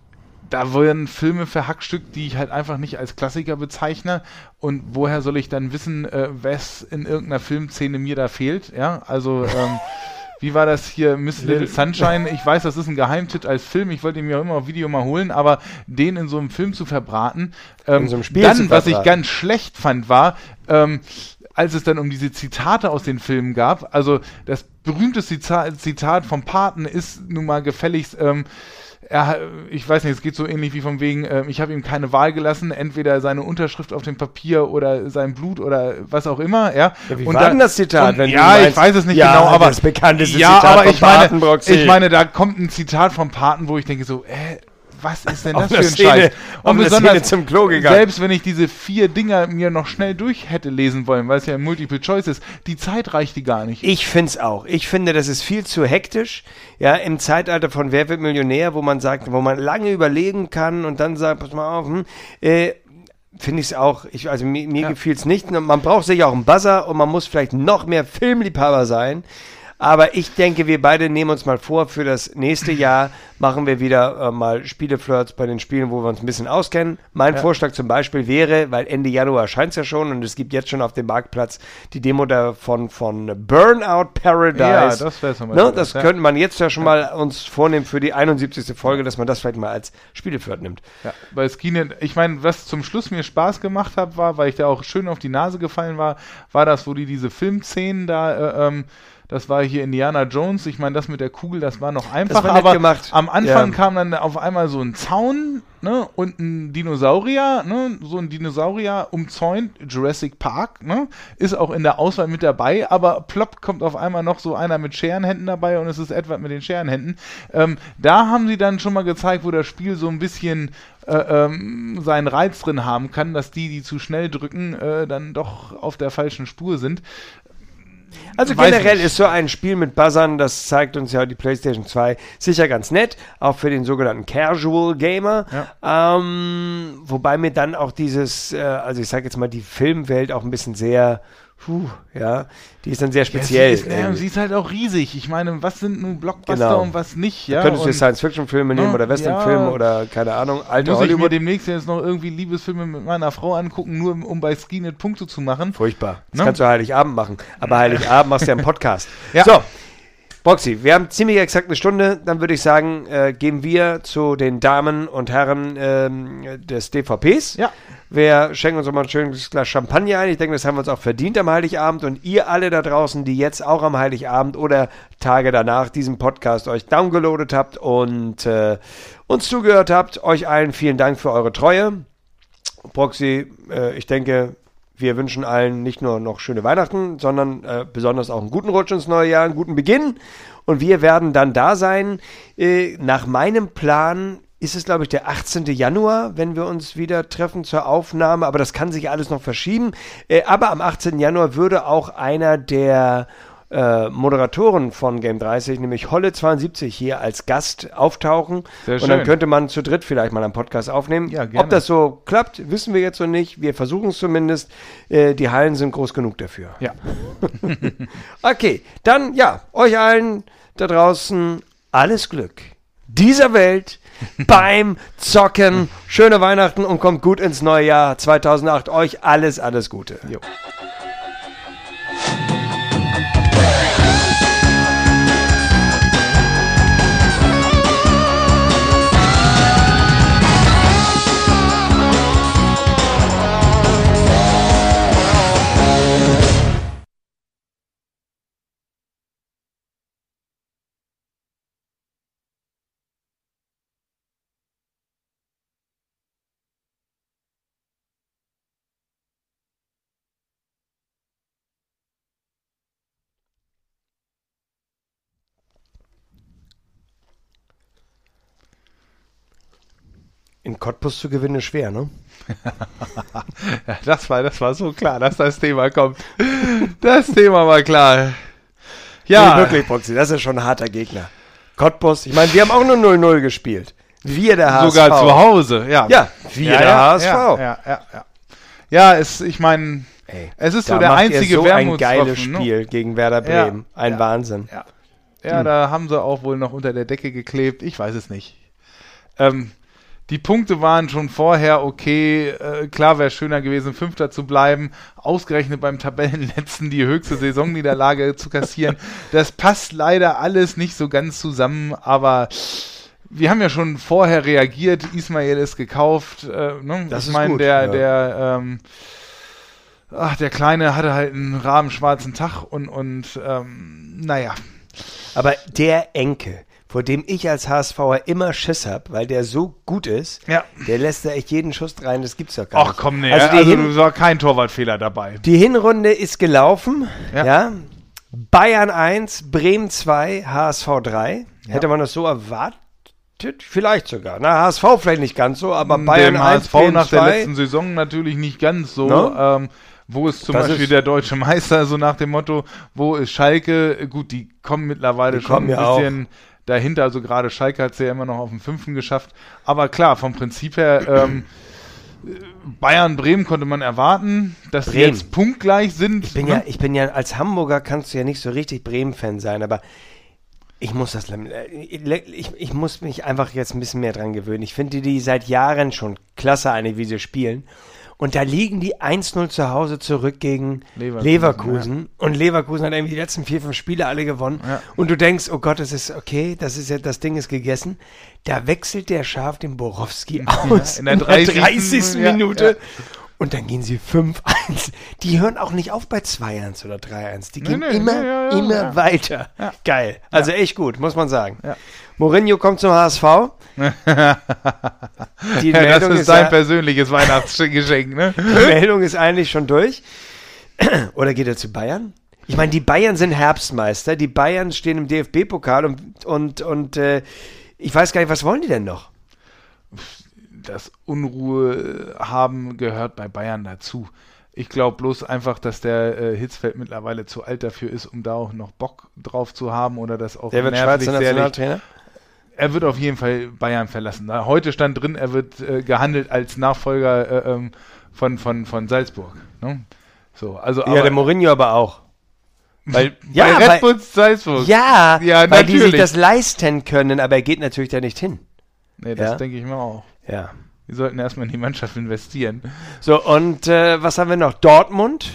da wurden Filme verhackstückt, die ich halt einfach nicht als Klassiker bezeichne. Und woher soll ich dann wissen, äh, was in irgendeiner Filmszene mir da fehlt? Ja, also ähm, wie war das hier, Miss Little Sunshine? Ich weiß, das ist ein Geheimtipp als Film. Ich wollte ihn mir auch immer auf Video mal holen, aber den in so einem Film zu verbraten. Ähm, in so einem Spiel dann, zu verbraten. was ich ganz schlecht fand, war, ähm, als es dann um diese Zitate aus den Filmen gab. Also das berühmte Zitat, Zitat vom Paten ist nun mal gefälligst... Ähm, Er, ich weiß nicht, es geht so ähnlich wie von wegen, äh, ich habe ihm keine Wahl gelassen, entweder seine Unterschrift auf dem Papier oder sein Blut oder was auch immer, ja. Ja, wie und war da, denn das Zitat? Und, wenn ja, du meinst, ich weiß es nicht ja, genau, aber das bekannteste ja, Zitat aber von ich meine, Paten, Broxy. ich meine, da kommt ein Zitat vom Paten, wo ich denke so, äh, was ist denn das Auf für der ein Szene- Scheiß? auf Und der besonders, Szene zum Klo gegangen. selbst wenn ich diese vier Dinger mir noch schnell durch hätte lesen wollen, weil es ja ein Multiple Choice ist, die Zeit reicht die gar nicht. Ich finde es auch. Ich finde, das ist viel zu hektisch. Ja, im Zeitalter von Wer wird Millionär, wo man sagt, wo man lange überlegen kann und dann sagt, pass mal auf, hm, äh, finde ich es auch. Ich, also mir, mir Ja. gefiel es nicht. Man braucht sicher auch einen Buzzer und man muss vielleicht noch mehr Filmliebhaber sein. Aber ich denke, wir beide nehmen uns mal vor, für das nächste Jahr machen wir wieder äh, mal Spieleflirts bei den Spielen, wo wir uns ein bisschen auskennen. Mein Ja. Vorschlag zum Beispiel wäre, weil Ende Januar erscheint es ja schon und es gibt jetzt schon auf dem Marktplatz die Demo davon von Burnout Paradise. Ja, das wäre zum Ne? Beispiel Das was, ja. könnte man jetzt ja schon mal uns vornehmen für die einundsiebzigste Folge, dass man das vielleicht mal als Spieleflirt nimmt. Ja, bei Skinnet, ich meine, was zum Schluss mir Spaß gemacht hat, war, weil ich da auch schön auf die Nase gefallen war, war das, wo die diese Filmszenen da äh, ähm, Das war hier Indiana Jones. Ich meine, das mit der Kugel, das war noch einfach, war nett aber gemacht. am Anfang Ja. kam dann auf einmal so ein Zaun, ne, und ein Dinosaurier, ne, so ein Dinosaurier umzäunt, Jurassic Park, ne, ist auch in der Auswahl mit dabei, aber plopp kommt auf einmal noch so einer mit Scherenhänden dabei und es ist Edward mit den Scherenhänden. Ähm, da haben sie dann schon mal gezeigt, wo das Spiel so ein bisschen äh, ähm, seinen Reiz drin haben kann, dass die, die zu schnell drücken, äh, dann doch auf der falschen Spur sind. Also Weiß generell nicht. ist so ein Spiel mit Buzzern, das zeigt uns ja die PlayStation zwei, sicher ganz nett, auch für den sogenannten Casual Gamer. Ja. Ähm, wobei mir dann auch dieses, äh, also ich sag jetzt mal, die Filmwelt auch ein bisschen sehr, puh, ja, die ist dann sehr speziell. Ja, sie, ist, ja, irgendwie. sie ist halt auch riesig. Ich meine, was sind nun Blockbuster Genau. und was nicht? Da Ja? könntest du und Science-Fiction-Filme nehmen Ja, oder Western-Filme ja. oder, keine Ahnung, alte muss ich mir Hollywood. demnächst jetzt noch irgendwie Liebesfilme mit meiner Frau angucken, nur um, um bei Skinet Punkte zu machen. Furchtbar. Das Ne? kannst du Heiligabend machen. Aber Heiligabend machst du ja einen Podcast. Ja. So, Boxy, wir haben ziemlich exakt eine Stunde. Dann würde ich sagen, äh, gehen wir zu den Damen und Herren ähm, des D V Ps. Ja. Wir schenken uns mal ein schönes Glas Champagner ein. Ich denke, das haben wir uns auch verdient am Heiligabend. Und ihr alle da draußen, die jetzt auch am Heiligabend oder Tage danach diesen Podcast euch downgeloadet habt und äh, uns zugehört habt, euch allen vielen Dank für eure Treue. Proxy, äh, ich denke, wir wünschen allen nicht nur noch schöne Weihnachten, sondern äh, besonders auch einen guten Rutsch ins neue Jahr, einen guten Beginn. Und wir werden dann da sein. Äh, nach meinem Plan ist es, glaube ich, der achtzehnten Januar, wenn wir uns wieder treffen zur Aufnahme. Aber das kann sich alles noch verschieben. Äh, aber am achtzehnten Januar würde auch einer der äh, Moderatoren von Game dreißig, nämlich Holle zweiundsiebzig, hier als Gast auftauchen. Sehr und dann schön. könnte man zu dritt vielleicht mal einen Podcast aufnehmen. Ja, gerne. Ob das so klappt, wissen wir jetzt noch nicht. Wir versuchen es zumindest. Äh, die Hallen sind groß genug dafür. Ja. Okay, dann ja, euch allen da draußen alles Glück dieser Welt beim Zocken. Schöne Weihnachten und kommt gut ins neue Jahr zweitausendacht. Euch alles, alles Gute. Jo. In Cottbus zu gewinnen ist schwer, ne? Ja, das war, das war so klar, dass das Thema kommt. Das Thema war klar. Ja, Nee, wirklich, Proxy, das ist schon ein harter Gegner. Cottbus, ich meine, wir haben auch nur null null gespielt. Wir, der H S V. sogar zu Hause. Ja, Ja, wir, ja, der ja, H S V. Ja, ja, ja, ja. Ja, es, ich meine, Ey, es ist da so der macht einzige ihr so ein Wermutstropfen, geiles ne? Spiel gegen Werder Bremen. Ja, Ein ja. Wahnsinn. Ja, ja da haben sie auch wohl noch unter der Decke geklebt. Ich weiß es nicht. Ähm, die Punkte waren schon vorher okay. Äh, klar wäre schöner gewesen, Fünfter zu bleiben. Ausgerechnet beim Tabellenletzten die höchste Saisonniederlage zu kassieren. Das passt leider alles nicht so ganz zusammen, aber wir haben ja schon vorher reagiert. Ismail ist gekauft. Äh, ne? Das ich ist meine, gut, der, ja. der, ähm, ach, der Kleine hatte halt einen rabenschwarzen Tag und, und ähm, naja. Aber der Enke, vor dem ich als HSVer immer Schiss habe, weil der so gut ist, Ja. der lässt da echt jeden Schuss rein, das gibt's doch gar Ach nicht. komm, nee, Also also, die, also Hin du war kein Torwartfehler dabei. die Hinrunde ist gelaufen, ja. Ja. Bayern eins, Bremen zwei, H S V drei. Ja. Hätte man das so erwartet? Vielleicht sogar. Na, H S V vielleicht nicht ganz so, aber Bayern Dem eins, H S V Bremen nach der zwei. letzten Saison natürlich nicht ganz so. No? Ähm, wo ist zum Das Beispiel ist- der deutsche Meister, so nach dem Motto, wo ist Schalke? Gut, die kommen mittlerweile Die schon kommen ein ja bisschen dahinter. Also gerade Schalke hat es ja immer noch auf dem fünften geschafft. Aber klar, vom Prinzip her, ähm, Bayern-Bremen konnte man erwarten, dass sie Bremen. jetzt punktgleich sind. Ich bin, ne? ja, ich bin ja, als Hamburger kannst du ja nicht so richtig Bremen-Fan sein, aber ich muss das, ich, ich muss mich einfach jetzt ein bisschen mehr dran gewöhnen. Ich finde die seit Jahren schon klasse, eine, wie sie spielen. Und da liegen die eins null zu Hause zurück gegen Leverkusen. Leverkusen, Und Leverkusen hat irgendwie die letzten vier, fünf Spiele alle gewonnen. Ja. Und du denkst, oh Gott, das ist okay, das ist ja, das Ding ist gegessen. Da wechselt der scharf den Borowski aus in der dreißigsten dreißigsten Ja, Minute. ja. Und dann gehen sie fünf eins. Die hören auch nicht auf bei zwei eins oder drei eins. Die gehen Nee, nee, immer, nee, ja, ja, immer ja. weiter. Ja. Geil. Also echt gut, muss man sagen. Ja. Mourinho kommt zum H S V. Die Ja, das Meldung ist ist, sein ja, persönliches Weihnachtsgeschenk, ne? die Meldung ist eigentlich schon durch. Oder geht er zu Bayern? Ich meine, die Bayern sind Herbstmeister. Die Bayern stehen im D F B-Pokal und, und, und äh, ich weiß gar nicht, was wollen die denn noch? Das Unruhe haben gehört bei Bayern dazu. Ich glaube bloß einfach, dass der äh, Hitzfeld mittlerweile zu alt dafür ist, um da auch noch Bock drauf zu haben oder das auch Der wird nervlich Schweizer sehr liegt. Nationaltrainer? Er wird auf jeden Fall Bayern verlassen. Da heute stand drin, er wird äh, gehandelt als Nachfolger äh, ähm, von, von, von Salzburg. Ne? So, also, Ja, der Mourinho aber auch. weil, Ja, bei Red weil- Bull Salzburg. Ja, Ja, weil die sich natürlich. das leisten können, aber er geht natürlich da nicht hin. Nee, das Ja. denke ich mir auch. Ja. Wir sollten erstmal in die Mannschaft investieren. So, und äh, was haben wir noch? Dortmund?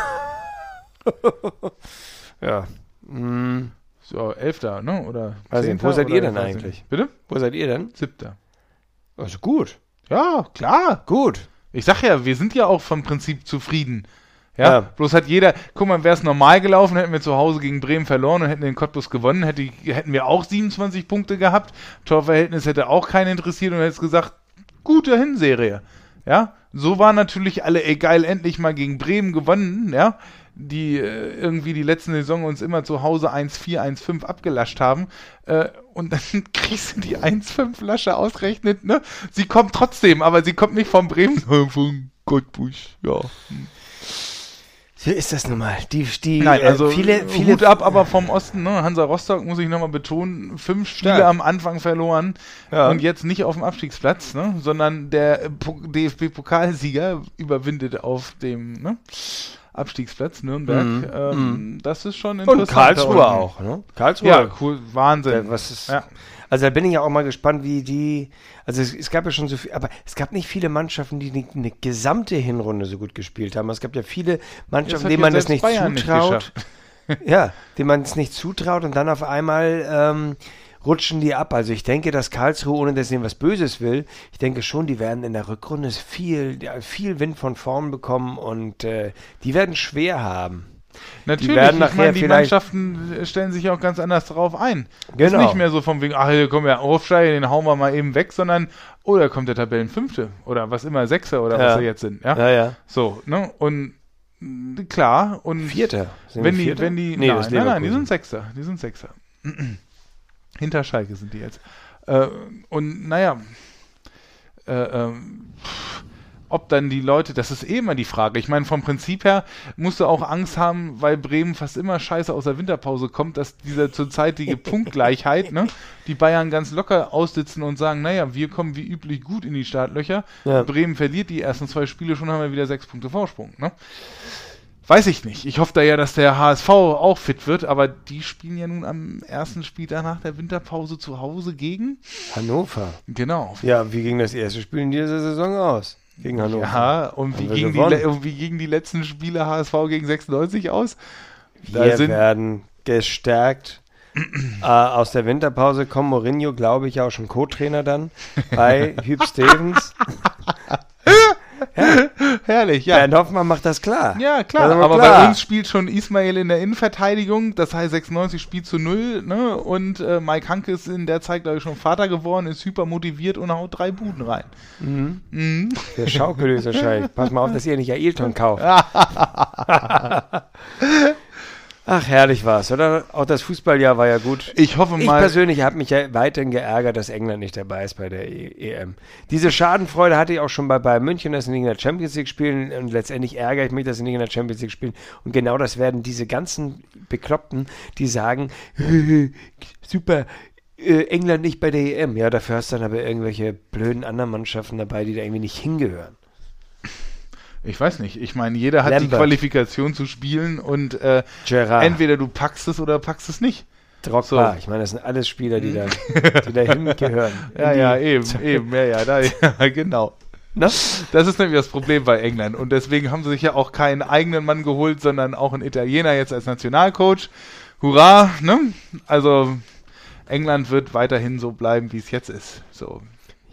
ja. Hm, So, Elfter, ne? Oder Weiß nicht, Zehnter wo seid oder ihr denn weiß ich eigentlich? nicht. Bitte? wo seid ihr denn? Siebter. Also gut. Ja, klar. Gut. Ich sag ja, wir sind ja auch vom Prinzip zufrieden. Ja, Ja. bloß hat jeder, guck mal, wäre es normal gelaufen, hätten wir zu Hause gegen Bremen verloren und hätten den Cottbus gewonnen, hätte, hätten wir auch siebenundzwanzig Punkte gehabt. Torverhältnis hätte auch keinen interessiert und hätte gesagt, gute Hinserie. Ja, so waren natürlich alle, ey geil, endlich mal gegen Bremen gewonnen, ja, die äh, irgendwie die letzten Saison uns immer zu Hause eins vier, eins fünf abgelascht haben. Äh, und dann kriegst du die eins fünf Lasche ausrechnet, ne? Sie kommt trotzdem, aber sie kommt nicht von Bremen, sondern von Cottbus, ja. So ist das nun mal. Die, die, Nein, äh, also viele, viele, Hut ab, aber vom Osten, ne? Hansa Rostock, muss ich nochmal betonen, fünf Spiele Stark. am Anfang verloren Ja. und jetzt nicht auf dem Abstiegsplatz, ne? Sondern der Po- D F B-Pokalsieger überwindet auf dem ne? Abstiegsplatz Nürnberg. Mhm. Ähm, Das ist schon interessant. und Karlsruhe da unten. auch, ne? Karlsruhe. Ja, cool, Wahnsinn. Äh, was ist, Ja. Also da bin ich ja auch mal gespannt, wie die, also es, es gab ja schon so viel, aber es gab nicht viele Mannschaften, die eine, eine gesamte Hinrunde so gut gespielt haben. Es gab ja viele Mannschaften, hat denen ja man das selbst nicht Bayern nicht zutraut. geschafft. ja, denen man es nicht zutraut und dann auf einmal ähm, rutschen die ab. Also ich denke, dass Karlsruhe, ohne dass ich ihnen was Böses will, ich denke schon, die werden in der Rückrunde viel, ja, viel Wind von vorn bekommen und äh, die werden schwer haben. Natürlich, werden ich nachher meine, die vielleicht- Mannschaften stellen sich auch ganz anders drauf ein. Genau. Ist nicht mehr so von wegen, ach, hier kommen wir Aufsteiger, den hauen wir mal eben weg, sondern, oh, da kommt der Tabellenfünfte oder was immer, Sechser oder Ja. was sie jetzt sind. Ja? Ja, ja. So, ne? Und mh, klar, und Vierter. Sind wenn wir die, Vierter? wenn die, Nee, nein, das ist nein, nein, die Leverkusen. sind Sechser, die sind Sechser. Hinter Schalke sind die jetzt. Äh, und naja, äh, ähm, pff, ob dann die Leute, das ist eh immer die Frage. Ich meine, vom Prinzip her musst du auch Angst haben, weil Bremen fast immer scheiße aus der Winterpause kommt, dass diese zurzeitige Punktgleichheit, ne, die Bayern ganz locker aussitzen und sagen, naja, wir kommen wie üblich gut in die Startlöcher. Ja. Bremen verliert die ersten zwei Spiele, schon haben wir wieder sechs Punkte Vorsprung, ne? Weiß ich nicht. Ich hoffe da ja, dass der H S V auch fit wird, aber die spielen ja nun am ersten Spieltag nach der Winterpause zu Hause gegen. Hannover. Genau. Ja, wie ging das erste Spiel in dieser Saison aus? Gegen Hannover. Ja, und wie, Haben wir gingen die, gewonnen. le- und wie gingen die letzten Spiele H S V gegen sechsundneunzig aus? Da Wir sind- werden gestärkt äh, aus der Winterpause. Kommt Mourinho, glaube ich, auch schon Co-Trainer dann bei Hüb Stevens. Herrlich, ja. Bernd Hoffmann macht das klar. Ja, klar, Das ist aber klar. bei uns spielt schon Ismail in der Innenverteidigung, das heißt sechsundneunzig spielt zu null, ne? Und äh, Mike Hanke ist in der Zeit, glaube ich, schon Vater geworden, ist hyper motiviert und haut drei Buden rein. Mhm. Der Schaukel ist wahrscheinlich. Pass mal auf, dass ihr nicht Ailton kauft. Ach, herrlich war's, oder? Auch das Fußballjahr war ja gut. Ich hoffe Ich mal, persönlich habe mich ja weiterhin geärgert, dass England nicht dabei ist bei der E- EM. Diese Schadenfreude hatte ich auch schon bei Bayern München, dass sie nicht in der Champions League spielen und letztendlich ärgere ich mich, dass sie nicht in der Champions League spielen. Und genau das werden diese ganzen Bekloppten, die sagen, super, äh, England nicht bei der E M. Ja, dafür hast du dann aber irgendwelche blöden anderen Mannschaften dabei, die da irgendwie nicht hingehören. ich weiß nicht, ich meine, jeder hat die Lambert. Qualifikation zu spielen und äh, Gerrard, entweder du packst es oder packst es nicht. Drogba, so. ich meine, das sind alles Spieler, die da, die da hingehören. Ja, In ja, die- eben, eben, ja, ja, da, ja, genau. Ne? Das ist nämlich das Problem bei England und deswegen haben sie sich ja auch keinen eigenen Mann geholt, sondern auch einen Italiener jetzt als Nationalcoach. Hurra, ne? Also England wird weiterhin so bleiben, wie es jetzt ist. So.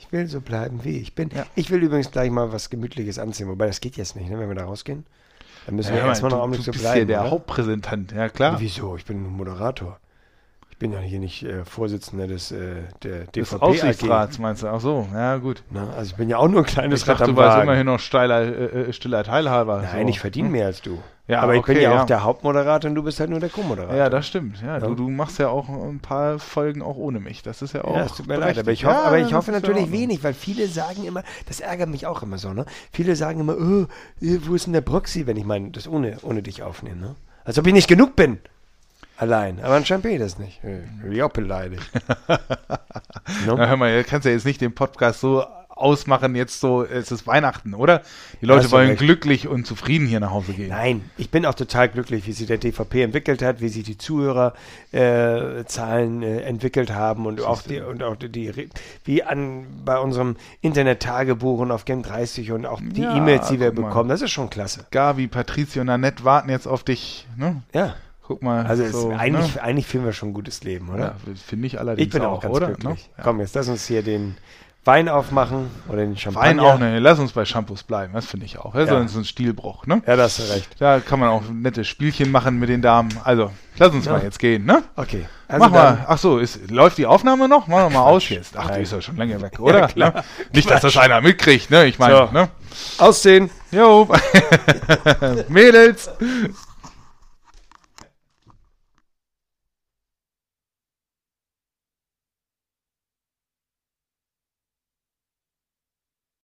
Ich will so bleiben, wie ich bin. Ja. Ich will übrigens gleich mal was Gemütliches anziehen, wobei das geht jetzt nicht, ne, wenn wir da rausgehen. Dann müssen Ja, wir erstmal du, noch Augenblick du so bist bleiben. hier der oder? Hauptpräsentant, ja klar. Wieso? Ich bin Moderator. Ich bin ja hier nicht äh, Vorsitzender des äh, der D Des V P A G. Aufsichtsrats meinst du? Ach so, ja gut. Na, also ich bin ja auch nur ein kleines Ich dachte, Rad du am warst Wagen. immerhin noch steiler, äh, stiller Teilhaber. Nein, so. ich verdiene mehr als du. Ja, aber ich okay, bin ja, ja. auch der Hauptmoderator und du bist halt nur der Co-Moderator. Ja, das stimmt. Ja, Ja. Du, du machst ja auch ein paar Folgen auch ohne mich. Das ist ja auch Ja, es tut mir leid, aber ich berechtigt. hoffe, Ja, aber ich das hoffe ist ja natürlich in Ordnung. wenig, weil viele sagen immer, das ärgert mich auch immer so, ne? Viele sagen immer, oh, äh, wo ist denn der Broxy, wenn ich meine, das ohne, ohne dich aufnehme, ne? Als ob ich nicht genug bin. Allein. Aber anscheinend bin ich das nicht. Ich bin auch beleidigt. Na, hör mal, du kannst ja jetzt nicht den Podcast so ausmachen, jetzt so, es ist Weihnachten, oder? Die Leute Hast du wollen recht. glücklich und zufrieden hier nach Hause gehen. Nein, ich bin auch total glücklich, wie sich der D V P entwickelt hat, wie sich die Zuhörerzahlen äh, entwickelt haben und auch die, und auch die, die wie an bei unserem Internet-Tagebuch und auf Game dreißig und auch die Ja, E-Mails, die wir guck mal. bekommen. Das ist schon klasse. Gabi, Patricio und Annette warten jetzt auf dich, ne? Ja. Guck mal. Also es so, ist, eigentlich, ne? eigentlich führen wir schon ein gutes Leben, oder? Ja, finde ich allerdings Ich bin auch, auch, ganz oder? glücklich. Ne? Ja. Komm, jetzt lass uns hier den Wein aufmachen oder den Champagner. Wein auch, ne? Lass uns bei Shampoos bleiben, das finde ich auch. Das Ja. ist ein Stilbruch, ne? Ja, da hast du recht. Da kann man auch nette Spielchen machen mit den Damen. Also, lass uns Ja. mal jetzt gehen, ne? Okay. Also Mach dann, mal. Ach so, ist, läuft die Aufnahme noch? Mach doch mal aus jetzt. Ach, die Nein. ist ja schon lange weg, oder? klar. Ne? Nicht, dass das einer mitkriegt, ne? Ich meine, So. ne? Aussehen. Jo. Mädels.